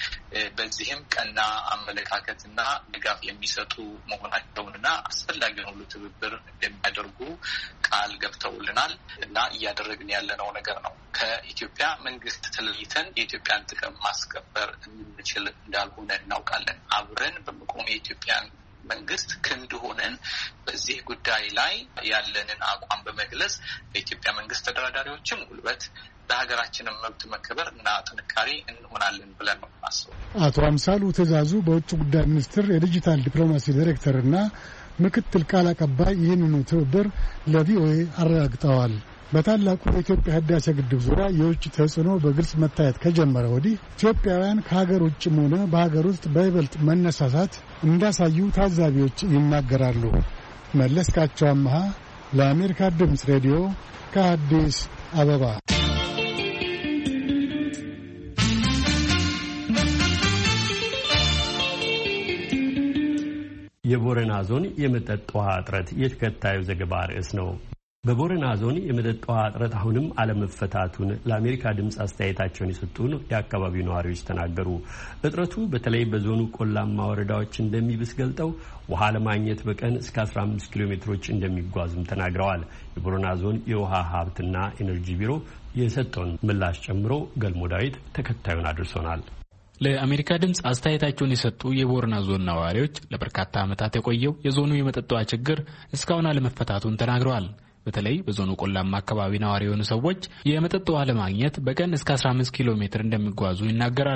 በዚህም ቀና አመለካከትና ድጋፍ የሚሰጡ መሆናቸውንና አስፈላጊውን ሁሉ ትብብር እንደሚያደርጉ ቃል ገብተውልናል እና እያደረግን ያለነው ነገር ነው። ከኢትዮጵያ መንግስት ተለይተን የኢትዮጵያን ጥቅም ማስከበር የምንችል እንዳልሆነ እናውቃለን። አብረን በመቆም የኢትዮጵያን መንግስት ክንድ ሆነን በዚህ ጉዳይ ላይ ያለንን አቋም በመግለጽ በኢትዮጵያ መንግስት ተደራዳሪዎችም ጉልበት ለሀገራችንም መብት መከበር እና ጥንካሬ እንሆናለን ብለን ነው ማስበው። አቶ አምሳሉ ትእዛዙ በውጭ ጉዳይ ሚኒስቴር የዲጂታል ዲፕሎማሲ ዳይሬክተርና ምክትል ቃል አቀባይ ይህንኑ ትብብር ለቪኦኤ አረጋግጠዋል። በታላቁ የኢትዮጵያ ህዳሴ ግድብ ዙሪያ የውጭ ተጽዕኖ በግልጽ መታየት ከጀመረ ወዲህ ኢትዮጵያውያን ከሀገር ውጭም ሆነ በሀገር ውስጥ በይበልጥ መነሳሳት እንዳሳዩ ታዛቢዎች ይናገራሉ። መለስካቸው አምሃ ለአሜሪካ ድምፅ ሬዲዮ ከአዲስ አበባ። የቦረና ዞን የመጠጥ ውሃ እጥረት የተከታዩ ዘገባ ርዕስ ነው። በቦረና ዞን የመጠጥ ውሃ እጥረት አሁንም አለመፈታቱን ለአሜሪካ ድምፅ አስተያየታቸውን የሰጡን የአካባቢው ነዋሪዎች ተናገሩ። እጥረቱ በተለይ በዞኑ ቆላማ ወረዳዎች እንደሚብስ ገልጠው ውሃ ለማግኘት በቀን እስከ አስራ አምስት ኪሎ ሜትሮች እንደሚጓዙም ተናግረዋል። የቦረና ዞን የውሃ ሀብትና ኢነርጂ ቢሮ የሰጠውን ምላሽ ጨምሮ ገልሞ ዳዊት ተከታዩን አድርሶናል። ለአሜሪካ ድምፅ አስተያየታቸውን የሰጡ የቦረና ዞን ነዋሪዎች ለበርካታ ዓመታት የቆየው የዞኑ የመጠጥ ውሃ ችግር እስካሁን አለመፈታቱን ተናግረዋል። በተለይ በዞኑ ቆላማ አካባቢ ነዋሪ የሆኑ ሰዎች የመጠጥ ውሃ ለማግኘት በቀን እስከ አስራ አምስት ኪሎ ሜትር እንደሚጓዙ ይናገራሉ።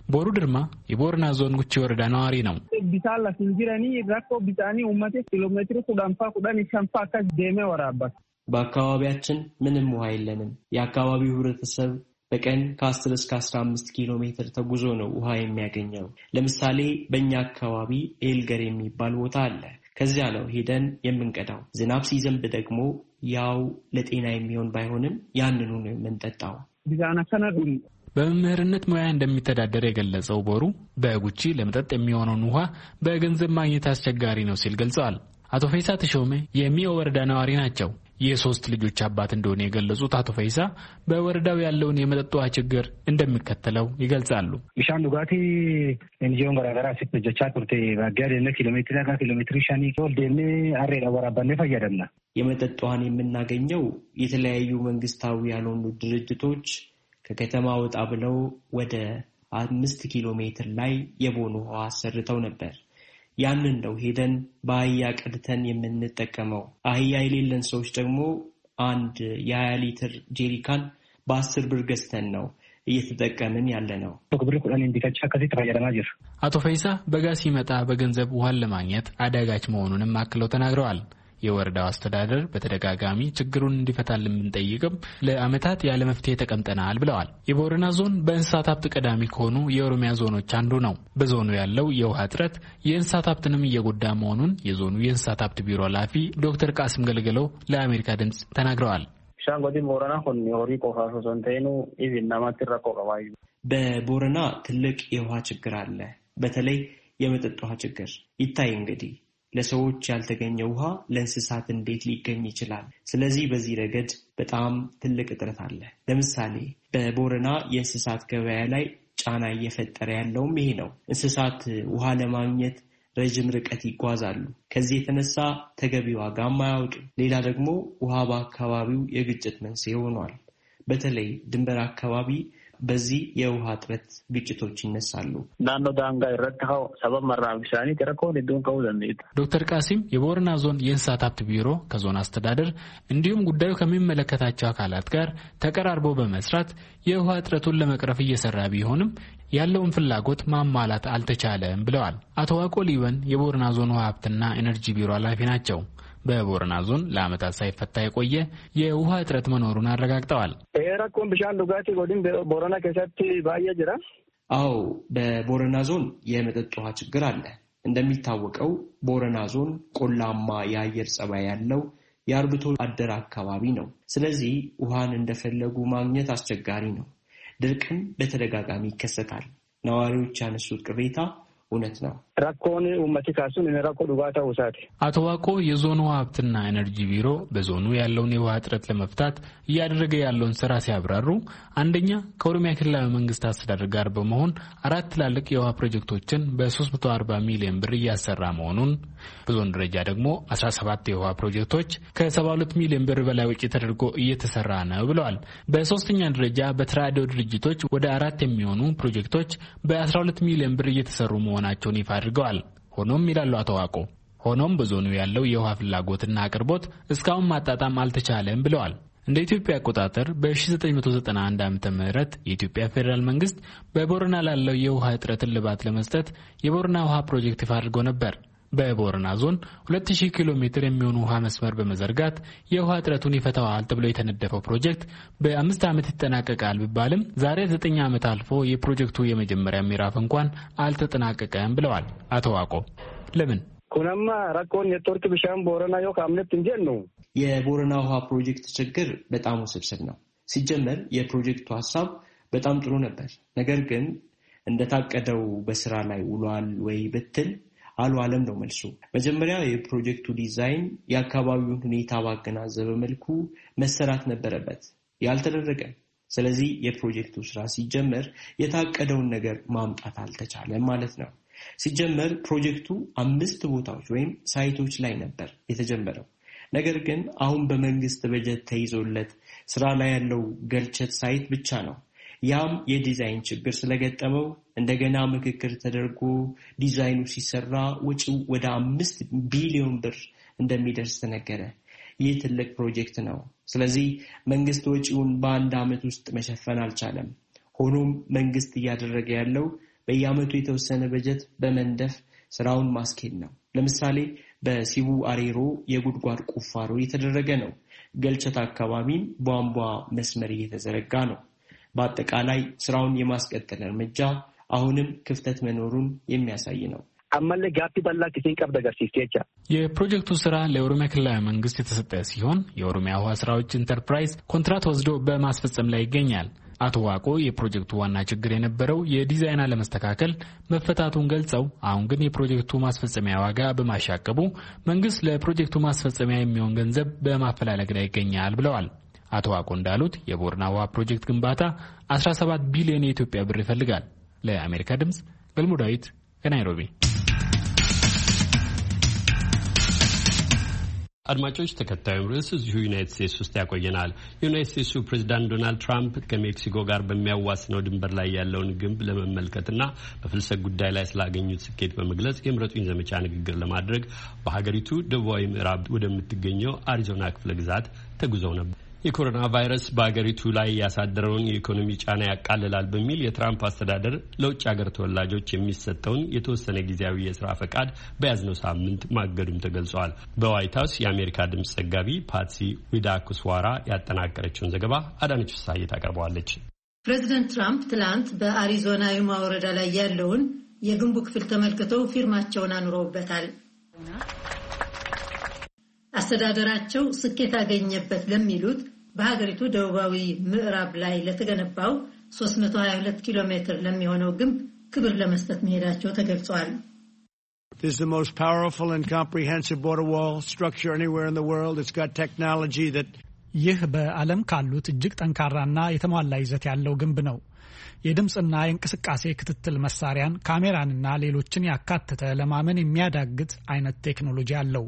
ቦሩ ድርማ የቦረና ዞን ጉቺ ወረዳ ነዋሪ ነው። ቢታላ ሲንጂራኒ ራቆ ቢታኒ ኡመቴ ኪሎሜትር ኩዳንፋ ኩዳን ሻንፋ አካስ ደሜ ወራባት በአካባቢያችን ምንም ውሃ የለንም። የአካባቢው ህብረተሰብ በቀን ከአስር እስከ አስራ አምስት ኪሎ ሜትር ተጉዞ ነው ውሃ የሚያገኘው። ለምሳሌ በእኛ አካባቢ ኤልገር የሚባል ቦታ አለ። ከዚያ ነው ሄደን የምንቀዳው። ዝናብ ሲዘንብ ደግሞ ያው ለጤና የሚሆን ባይሆንም ያንኑ ነው የምንጠጣው። ቢዛና ሰነዱ በመምህርነት ሙያ እንደሚተዳደር የገለጸው ቦሩ በጉቺ ለመጠጥ የሚሆነውን ውሃ በገንዘብ ማግኘት አስቸጋሪ ነው ሲል ገልጸዋል። አቶ ፈይሳ ተሾመ የሚኦ ወረዳ ነዋሪ ናቸው። የሶስት ልጆች አባት እንደሆነ የገለጹት አቶ ፈይሳ በወረዳው ያለውን የመጠጥ ውሃ ችግር እንደሚከተለው ይገልጻሉ። ቢሻን ዱጋቲ እንጂዮን ገራገራ ሲፈጀቻ ቱርቴ ባጋደነ ኪሎሜትር አጋ ኪሎሜትር ሻኒ ቶልደነ አሬዳ ወራባነ ፈያደና የመጠጥ ውሃን የምናገኘው የተለያዩ መንግስታዊ ያልሆኑ ድርጅቶች ከከተማ ወጣ ብለው ወደ አምስት ኪሎ ሜትር ላይ የቦኑ ውሃ አሰርተው ነበር። ያንን ነው ሄደን በአህያ ቀድተን የምንጠቀመው። አህያ የሌለን ሰዎች ደግሞ አንድ የሀያ ሊትር ጄሪካን በአስር ብር ገዝተን ነው እየተጠቀምን ያለ ነው። አቶ ፈይሳ በጋ ሲመጣ በገንዘብ ውሃን ለማግኘት አዳጋች መሆኑንም አክለው ተናግረዋል። የወረዳው አስተዳደር በተደጋጋሚ ችግሩን እንዲፈታልን ብንጠይቅም ለአመታት ያለ መፍትሄ ተቀምጠናል ብለዋል። የቦረና ዞን በእንስሳት ሀብት ቀዳሚ ከሆኑ የኦሮሚያ ዞኖች አንዱ ነው። በዞኑ ያለው የውሃ እጥረት የእንስሳት ሀብትንም እየጎዳ መሆኑን የዞኑ የእንስሳት ሀብት ቢሮ ኃላፊ ዶክተር ቃስም ገልገለው ለአሜሪካ ድምጽ ተናግረዋል። በቦረና ትልቅ የውሃ ችግር አለ። በተለይ የመጠጥ ውሃ ችግር ይታይ እንግዲህ ለሰዎች ያልተገኘ ውሃ ለእንስሳት እንዴት ሊገኝ ይችላል? ስለዚህ በዚህ ረገድ በጣም ትልቅ እጥረት አለ። ለምሳሌ በቦረና የእንስሳት ገበያ ላይ ጫና እየፈጠረ ያለውም ይሄ ነው። እንስሳት ውሃ ለማግኘት ረጅም ርቀት ይጓዛሉ። ከዚህ የተነሳ ተገቢ ዋጋም አያወጡም። ሌላ ደግሞ ውሃ በአካባቢው የግጭት መንስኤ ሆኗል። በተለይ ድንበር አካባቢ በዚህ የውሃ እጥረት ግጭቶች ይነሳሉ። ናኖ ዳንጋ ይረካው ሰበብ መራብሻኒ ተረኮን ዱን ከውዘንት ዶክተር ቃሲም የቦረና ዞን የእንስሳት ሀብት ቢሮ ከዞን አስተዳደር እንዲሁም ጉዳዩ ከሚመለከታቸው አካላት ጋር ተቀራርቦ በመስራት የውሃ እጥረቱን ለመቅረፍ እየሰራ ቢሆንም ያለውን ፍላጎት ማሟላት አልተቻለም ብለዋል። አቶ ዋቆ ሊበን የቦረና ዞን ውሃ ሀብትና ኤነርጂ ቢሮ ኃላፊ ናቸው። በቦረና ዞን ለአመታት ሳይፈታ የቆየ የውሃ እጥረት መኖሩን አረጋግጠዋል። ኤራኮን ብሻን ዱጋቲ ጎዲን ቦረና ከሰት ባየ ጅራ አዎ በቦረና ዞን የመጠጥ ውሃ ችግር አለ። እንደሚታወቀው ቦረና ዞን ቆላማ የአየር ጸባይ ያለው የአርብቶ አደር አካባቢ ነው። ስለዚህ ውሃን እንደፈለጉ ማግኘት አስቸጋሪ ነው። ድርቅም በተደጋጋሚ ይከሰታል። ነዋሪዎች ያነሱት ቅሬታ እውነት ነው። ራኮን ኡመቲ ካሱን እነራኮ ዱጋታ ወሳት አቶ ዋቆ የዞኑ ሀብትና ኤነርጂ ቢሮ በዞኑ ያለውን የውሃ እጥረት ለመፍታት እያደረገ ያለውን ስራ ሲያብራሩ አንደኛ ከኦሮሚያ ክልላዊ መንግስት አስተዳደር ጋር በመሆን አራት ትላልቅ የውሃ ፕሮጀክቶችን በሶስት መቶ አርባ ሚሊዮን ብር እያሰራ መሆኑን፣ በዞን ደረጃ ደግሞ አስራ ሰባት የውሃ ፕሮጀክቶች ከሰባ ሁለት ሚሊዮን ብር በላይ ወጪ ተደርጎ እየተሰራ ነው ብለዋል። በሶስተኛ ደረጃ በተራድኦ ድርጅቶች ወደ አራት የሚሆኑ ፕሮጀክቶች በአስራ ሁለት ሚሊዮን ብር እየተሰሩ መሆናቸውን ይፋ አድርገዋል። ሆኖም ይላሉ አቶ ዋቆ ሆኖም በዞኑ ያለው የውሃ ፍላጎትና አቅርቦት እስካሁን ማጣጣም አልተቻለም ብለዋል። እንደ ኢትዮጵያ አቆጣጠር በ1991 ዓመተ ምህረት የኢትዮጵያ ፌደራል መንግስት በቦረና ላለው የውሃ እጥረት እልባት ለመስጠት የቦረና ውሃ ፕሮጀክት ይፋ አድርጎ ነበር። በቦረና ዞን ሁለት ሺህ ኪሎ ሜትር የሚሆኑ ውሃ መስመር በመዘርጋት የውሃ እጥረቱን ይፈታዋል ተብሎ የተነደፈው ፕሮጀክት በአምስት ዓመት ይጠናቀቃል ቢባልም ዛሬ ዘጠኝ ዓመት አልፎ የፕሮጀክቱ የመጀመሪያ ምዕራፍ እንኳን አልተጠናቀቀም ብለዋል አቶ ዋቆ። ለምን ኩናማ ራኮን የቶርክ ብሻን ቦረና ዮ ካምነት እንጀን ነው። የቦረና ውሃ ፕሮጀክት ችግር በጣም ውስብስብ ነው። ሲጀመር የፕሮጀክቱ ሀሳብ በጣም ጥሩ ነበር። ነገር ግን እንደታቀደው በስራ ላይ ውሏል ወይ ብትል አልዋለም ነው መልሱ። መጀመሪያ የፕሮጀክቱ ዲዛይን የአካባቢውን ሁኔታ ባገናዘበ መልኩ መሰራት ነበረበት። ያልተደረገ። ስለዚህ የፕሮጀክቱ ስራ ሲጀመር የታቀደውን ነገር ማምጣት አልተቻለም ማለት ነው። ሲጀመር ፕሮጀክቱ አምስት ቦታዎች ወይም ሳይቶች ላይ ነበር የተጀመረው። ነገር ግን አሁን በመንግስት በጀት ተይዞለት ስራ ላይ ያለው ገልቸት ሳይት ብቻ ነው። ያም የዲዛይን ችግር ስለገጠመው እንደገና ምክክር ተደርጎ ዲዛይኑ ሲሰራ ወጪው ወደ አምስት ቢሊዮን ብር እንደሚደርስ ተነገረ። ይህ ትልቅ ፕሮጀክት ነው። ስለዚህ መንግስት ወጪውን በአንድ ዓመት ውስጥ መሸፈን አልቻለም። ሆኖም መንግስት እያደረገ ያለው በየዓመቱ የተወሰነ በጀት በመንደፍ ስራውን ማስኬድ ነው። ለምሳሌ በሲቡ አሬሮ የጉድጓድ ቁፋሮ እየተደረገ ነው። ገልቸት አካባቢም ቧንቧ መስመር እየተዘረጋ ነው። በአጠቃላይ ስራውን የማስቀጠል እርምጃ አሁንም ክፍተት መኖሩን የሚያሳይ ነው። የፕሮጀክቱ ስራ ለኦሮሚያ ክልላዊ መንግስት የተሰጠ ሲሆን የኦሮሚያ ውሃ ስራዎች ኢንተርፕራይዝ ኮንትራት ወስዶ በማስፈጸም ላይ ይገኛል። አቶ ዋቆ የፕሮጀክቱ ዋና ችግር የነበረው የዲዛይን አለመስተካከል መፈታቱን ገልጸው አሁን ግን የፕሮጀክቱ ማስፈጸሚያ ዋጋ በማሻቀቡ መንግስት ለፕሮጀክቱ ማስፈጸሚያ የሚሆን ገንዘብ በማፈላለግ ላይ ይገኛል ብለዋል። አቶ ዋቆ እንዳሉት የቦረና ውሃ ፕሮጀክት ግንባታ አስራ ሰባት ቢሊዮን የኢትዮጵያ ብር ይፈልጋል። ለአሜሪካ ድምጽ ገልሞ ዳዊት ከናይሮቢ። አድማጮች ተከታዩ ርዕስ እዚሁ ዩናይትድ ስቴትስ ውስጥ ያቆየናል። የዩናይትድ ስቴትሱ ፕሬዝዳንት ዶናልድ ትራምፕ ከሜክሲኮ ጋር በሚያዋስነው ድንበር ላይ ያለውን ግንብ ለመመልከትና በፍልሰት ጉዳይ ላይ ስላገኙት ስኬት በመግለጽ የምረጡኝ ዘመቻ ንግግር ለማድረግ በሀገሪቱ ደቡባዊ ምዕራብ ወደምትገኘው አሪዞና ክፍለ ግዛት ተጉዘው ነበር። የኮሮና ቫይረስ በአገሪቱ ላይ ያሳደረውን የኢኮኖሚ ጫና ያቃልላል በሚል የትራምፕ አስተዳደር ለውጭ ሀገር ተወላጆች የሚሰጠውን የተወሰነ ጊዜያዊ የስራ ፈቃድ በያዝነው ሳምንት ማገዱም ተገልጿል። በዋይት ሀውስ የአሜሪካ ድምጽ ዘጋቢ ፓትሲ ዊዳኩስዋራ ያጠናቀረችውን ዘገባ አዳነች ፍስሐዬ ታቀርበዋለች። ፕሬዚደንት ትራምፕ ትላንት በአሪዞና ዩማ ወረዳ ላይ ያለውን የግንቡ ክፍል ተመልክተው ፊርማቸውን አኑረውበታል። አስተዳደራቸው ስኬት አገኘበት ለሚሉት በሀገሪቱ ደቡባዊ ምዕራብ ላይ ለተገነባው ሶስት መቶ ሀያ ሁለት ኪሎ ሜትር ለሚሆነው ግንብ ክብር ለመስጠት መሄዳቸው ተገልጿል። This is the most powerful and comprehensive border wall structure anywhere in the world. It's got technology that ይህ በዓለም ካሉት እጅግ ጠንካራና የተሟላ ይዘት ያለው ግንብ ነው። የድምጽና የእንቅስቃሴ ክትትል መሳሪያን፣ ካሜራንና ሌሎችን ያካተተ ለማመን የሚያዳግት አይነት ቴክኖሎጂ አለው።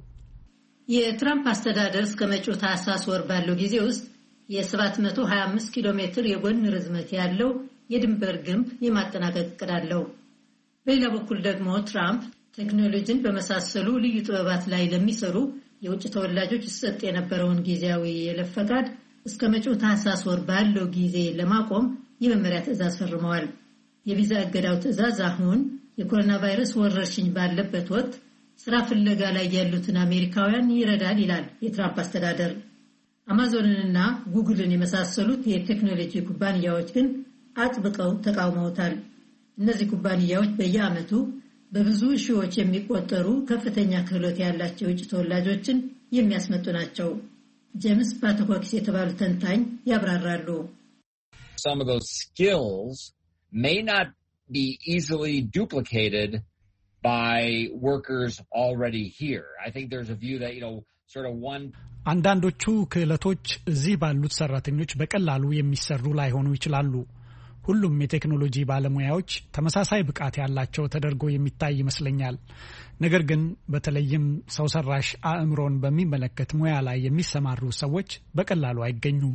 የትራምፕ አስተዳደር እስከ መጪው ታህሳስ ወር ባለው ጊዜ ውስጥ የ725 ኪሎ ሜትር የጎን ርዝመት ያለው የድንበር ግንብ የማጠናቀቅ እቅድ አለው። በሌላ በኩል ደግሞ ትራምፕ ቴክኖሎጂን በመሳሰሉ ልዩ ጥበባት ላይ ለሚሰሩ የውጭ ተወላጆች ይሰጥ የነበረውን ጊዜያዊ የይለፍ ፈቃድ እስከ መጪው ታህሳስ ወር ባለው ጊዜ ለማቆም የመመሪያ ትዕዛዝ ፈርመዋል። የቪዛ እገዳው ትዕዛዝ አሁን የኮሮና ቫይረስ ወረርሽኝ ባለበት ወቅት ስራ ፍለጋ ላይ ያሉትን አሜሪካውያን ይረዳል ይላል የትራምፕ አስተዳደር። አማዞንንና ጉግልን የመሳሰሉት የቴክኖሎጂ ኩባንያዎች ግን አጥብቀው ተቃውመውታል። እነዚህ ኩባንያዎች በየዓመቱ በብዙ ሺዎች የሚቆጠሩ ከፍተኛ ክህሎት ያላቸው የውጭ ተወላጆችን የሚያስመጡ ናቸው። ጄምስ ፓተኮክስ የተባሉ ተንታኝ ያብራራሉ። Some of those skills may not be easily duplicated by workers already here. I think there's a view that, you know, sort of one አንዳንዶቹ ክህሎቶች እዚህ ባሉት ሰራተኞች በቀላሉ የሚሰሩ ላይሆኑ ይችላሉ። ሁሉም የቴክኖሎጂ ባለሙያዎች ተመሳሳይ ብቃት ያላቸው ተደርጎ የሚታይ ይመስለኛል። ነገር ግን በተለይም ሰው ሰራሽ አእምሮን በሚመለከት ሙያ ላይ የሚሰማሩ ሰዎች በቀላሉ አይገኙም።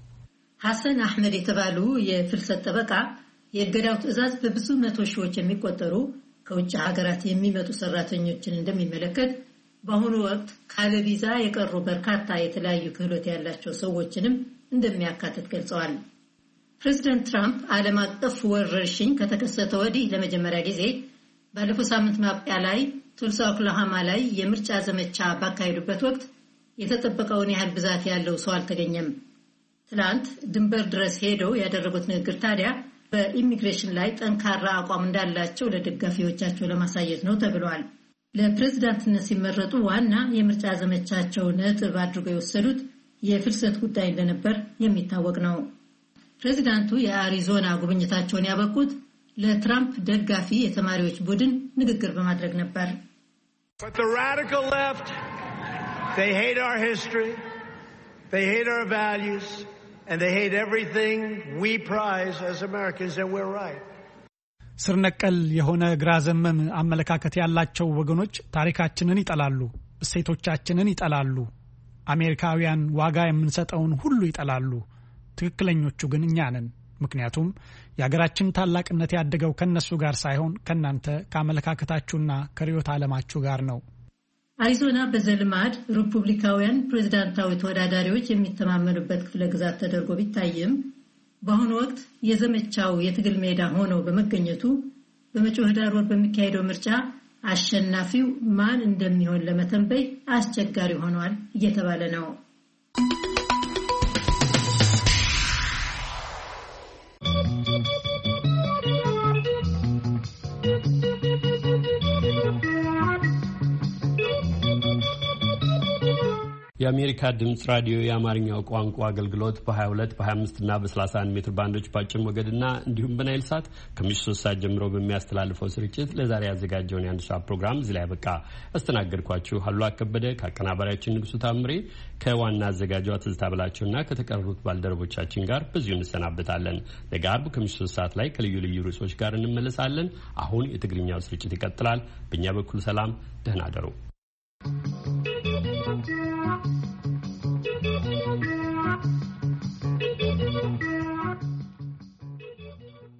ሐሰን አህመድ የተባሉ የፍልሰት ጠበቃ የእገዳው ትዕዛዝ በብዙ መቶ ሺዎች የሚቆጠሩ ከውጭ ሀገራት የሚመጡ ሰራተኞችን እንደሚመለከት፣ በአሁኑ ወቅት ካለ ቪዛ የቀሩ በርካታ የተለያዩ ክህሎት ያላቸው ሰዎችንም እንደሚያካትት ገልጸዋል። ፕሬዚደንት ትራምፕ ዓለም አቀፍ ወረርሽኝ ከተከሰተ ወዲህ ለመጀመሪያ ጊዜ ባለፈው ሳምንት ማብቂያ ላይ ቱልሳ ኦክላሃማ ላይ የምርጫ ዘመቻ ባካሄዱበት ወቅት የተጠበቀውን ያህል ብዛት ያለው ሰው አልተገኘም። ትላንት ድንበር ድረስ ሄደው ያደረጉት ንግግር ታዲያ በኢሚግሬሽን ላይ ጠንካራ አቋም እንዳላቸው ለደጋፊዎቻቸው ለማሳየት ነው ተብሏል። ለፕሬዝዳንትነት ሲመረጡ ዋና የምርጫ ዘመቻቸው ነጥብ አድርገው የወሰዱት የፍልሰት ጉዳይ እንደነበር የሚታወቅ ነው። ፕሬዝዳንቱ የአሪዞና ጉብኝታቸውን ያበቁት ለትራምፕ ደጋፊ የተማሪዎች ቡድን ንግግር በማድረግ ነበር። But the radical left, they hate our history, they hate our values, and they hate everything we prize as Americans, and we're right. ስር ነቀል የሆነ ግራ ዘመም አመለካከት ያላቸው ወገኖች ታሪካችንን ይጠላሉ፣ እሴቶቻችንን ይጠላሉ፣ አሜሪካውያን ዋጋ የምንሰጠውን ሁሉ ይጠላሉ። ትክክለኞቹ ግን እኛ ነን። ምክንያቱም የሀገራችን ታላቅነት ያደገው ከነሱ ጋር ሳይሆን ከናንተ ከአመለካከታችሁና ከርዕዮተ ዓለማችሁ ጋር ነው። አሪዞና በዘልማድ ሪፑብሊካውያን ፕሬዝዳንታዊ ተወዳዳሪዎች የሚተማመኑበት ክፍለ ግዛት ተደርጎ ቢታይም በአሁኑ ወቅት የዘመቻው የትግል ሜዳ ሆኖ በመገኘቱ በመጪው ህዳር ወር በሚካሄደው ምርጫ አሸናፊው ማን እንደሚሆን ለመተንበይ አስቸጋሪ ሆኗል እየተባለ ነው። የአሜሪካ ድምጽ ራዲዮ የአማርኛው ቋንቋ አገልግሎት በ22 በ25 እና በ31 ሜትር ባንዶች ባጭር ሞገድና እንዲሁም በናይል ሳት ከምሽቱ ሶስት ሰዓት ጀምሮ በሚያስተላልፈው ስርጭት ለዛሬ ያዘጋጀውን የአንድ ሰዓት ፕሮግራም እዚህ ላይ ያበቃ። አስተናገድኳችሁ አሉላ ከበደ ከአቀናባሪያችን ንጉሱ ታምሬ ከዋና አዘጋጇ ትዝታ ብላችሁና ከተቀሩት ባልደረቦቻችን ጋር በዚሁ እንሰናበታለን። ነገ ዓርብ ከምሽቱ ሶስት ሰዓት ላይ ከልዩ ልዩ ርዕሶች ጋር እንመለሳለን። አሁን የትግርኛው ስርጭት ይቀጥላል። በእኛ በኩል ሰላም፣ ደህና አደሩ።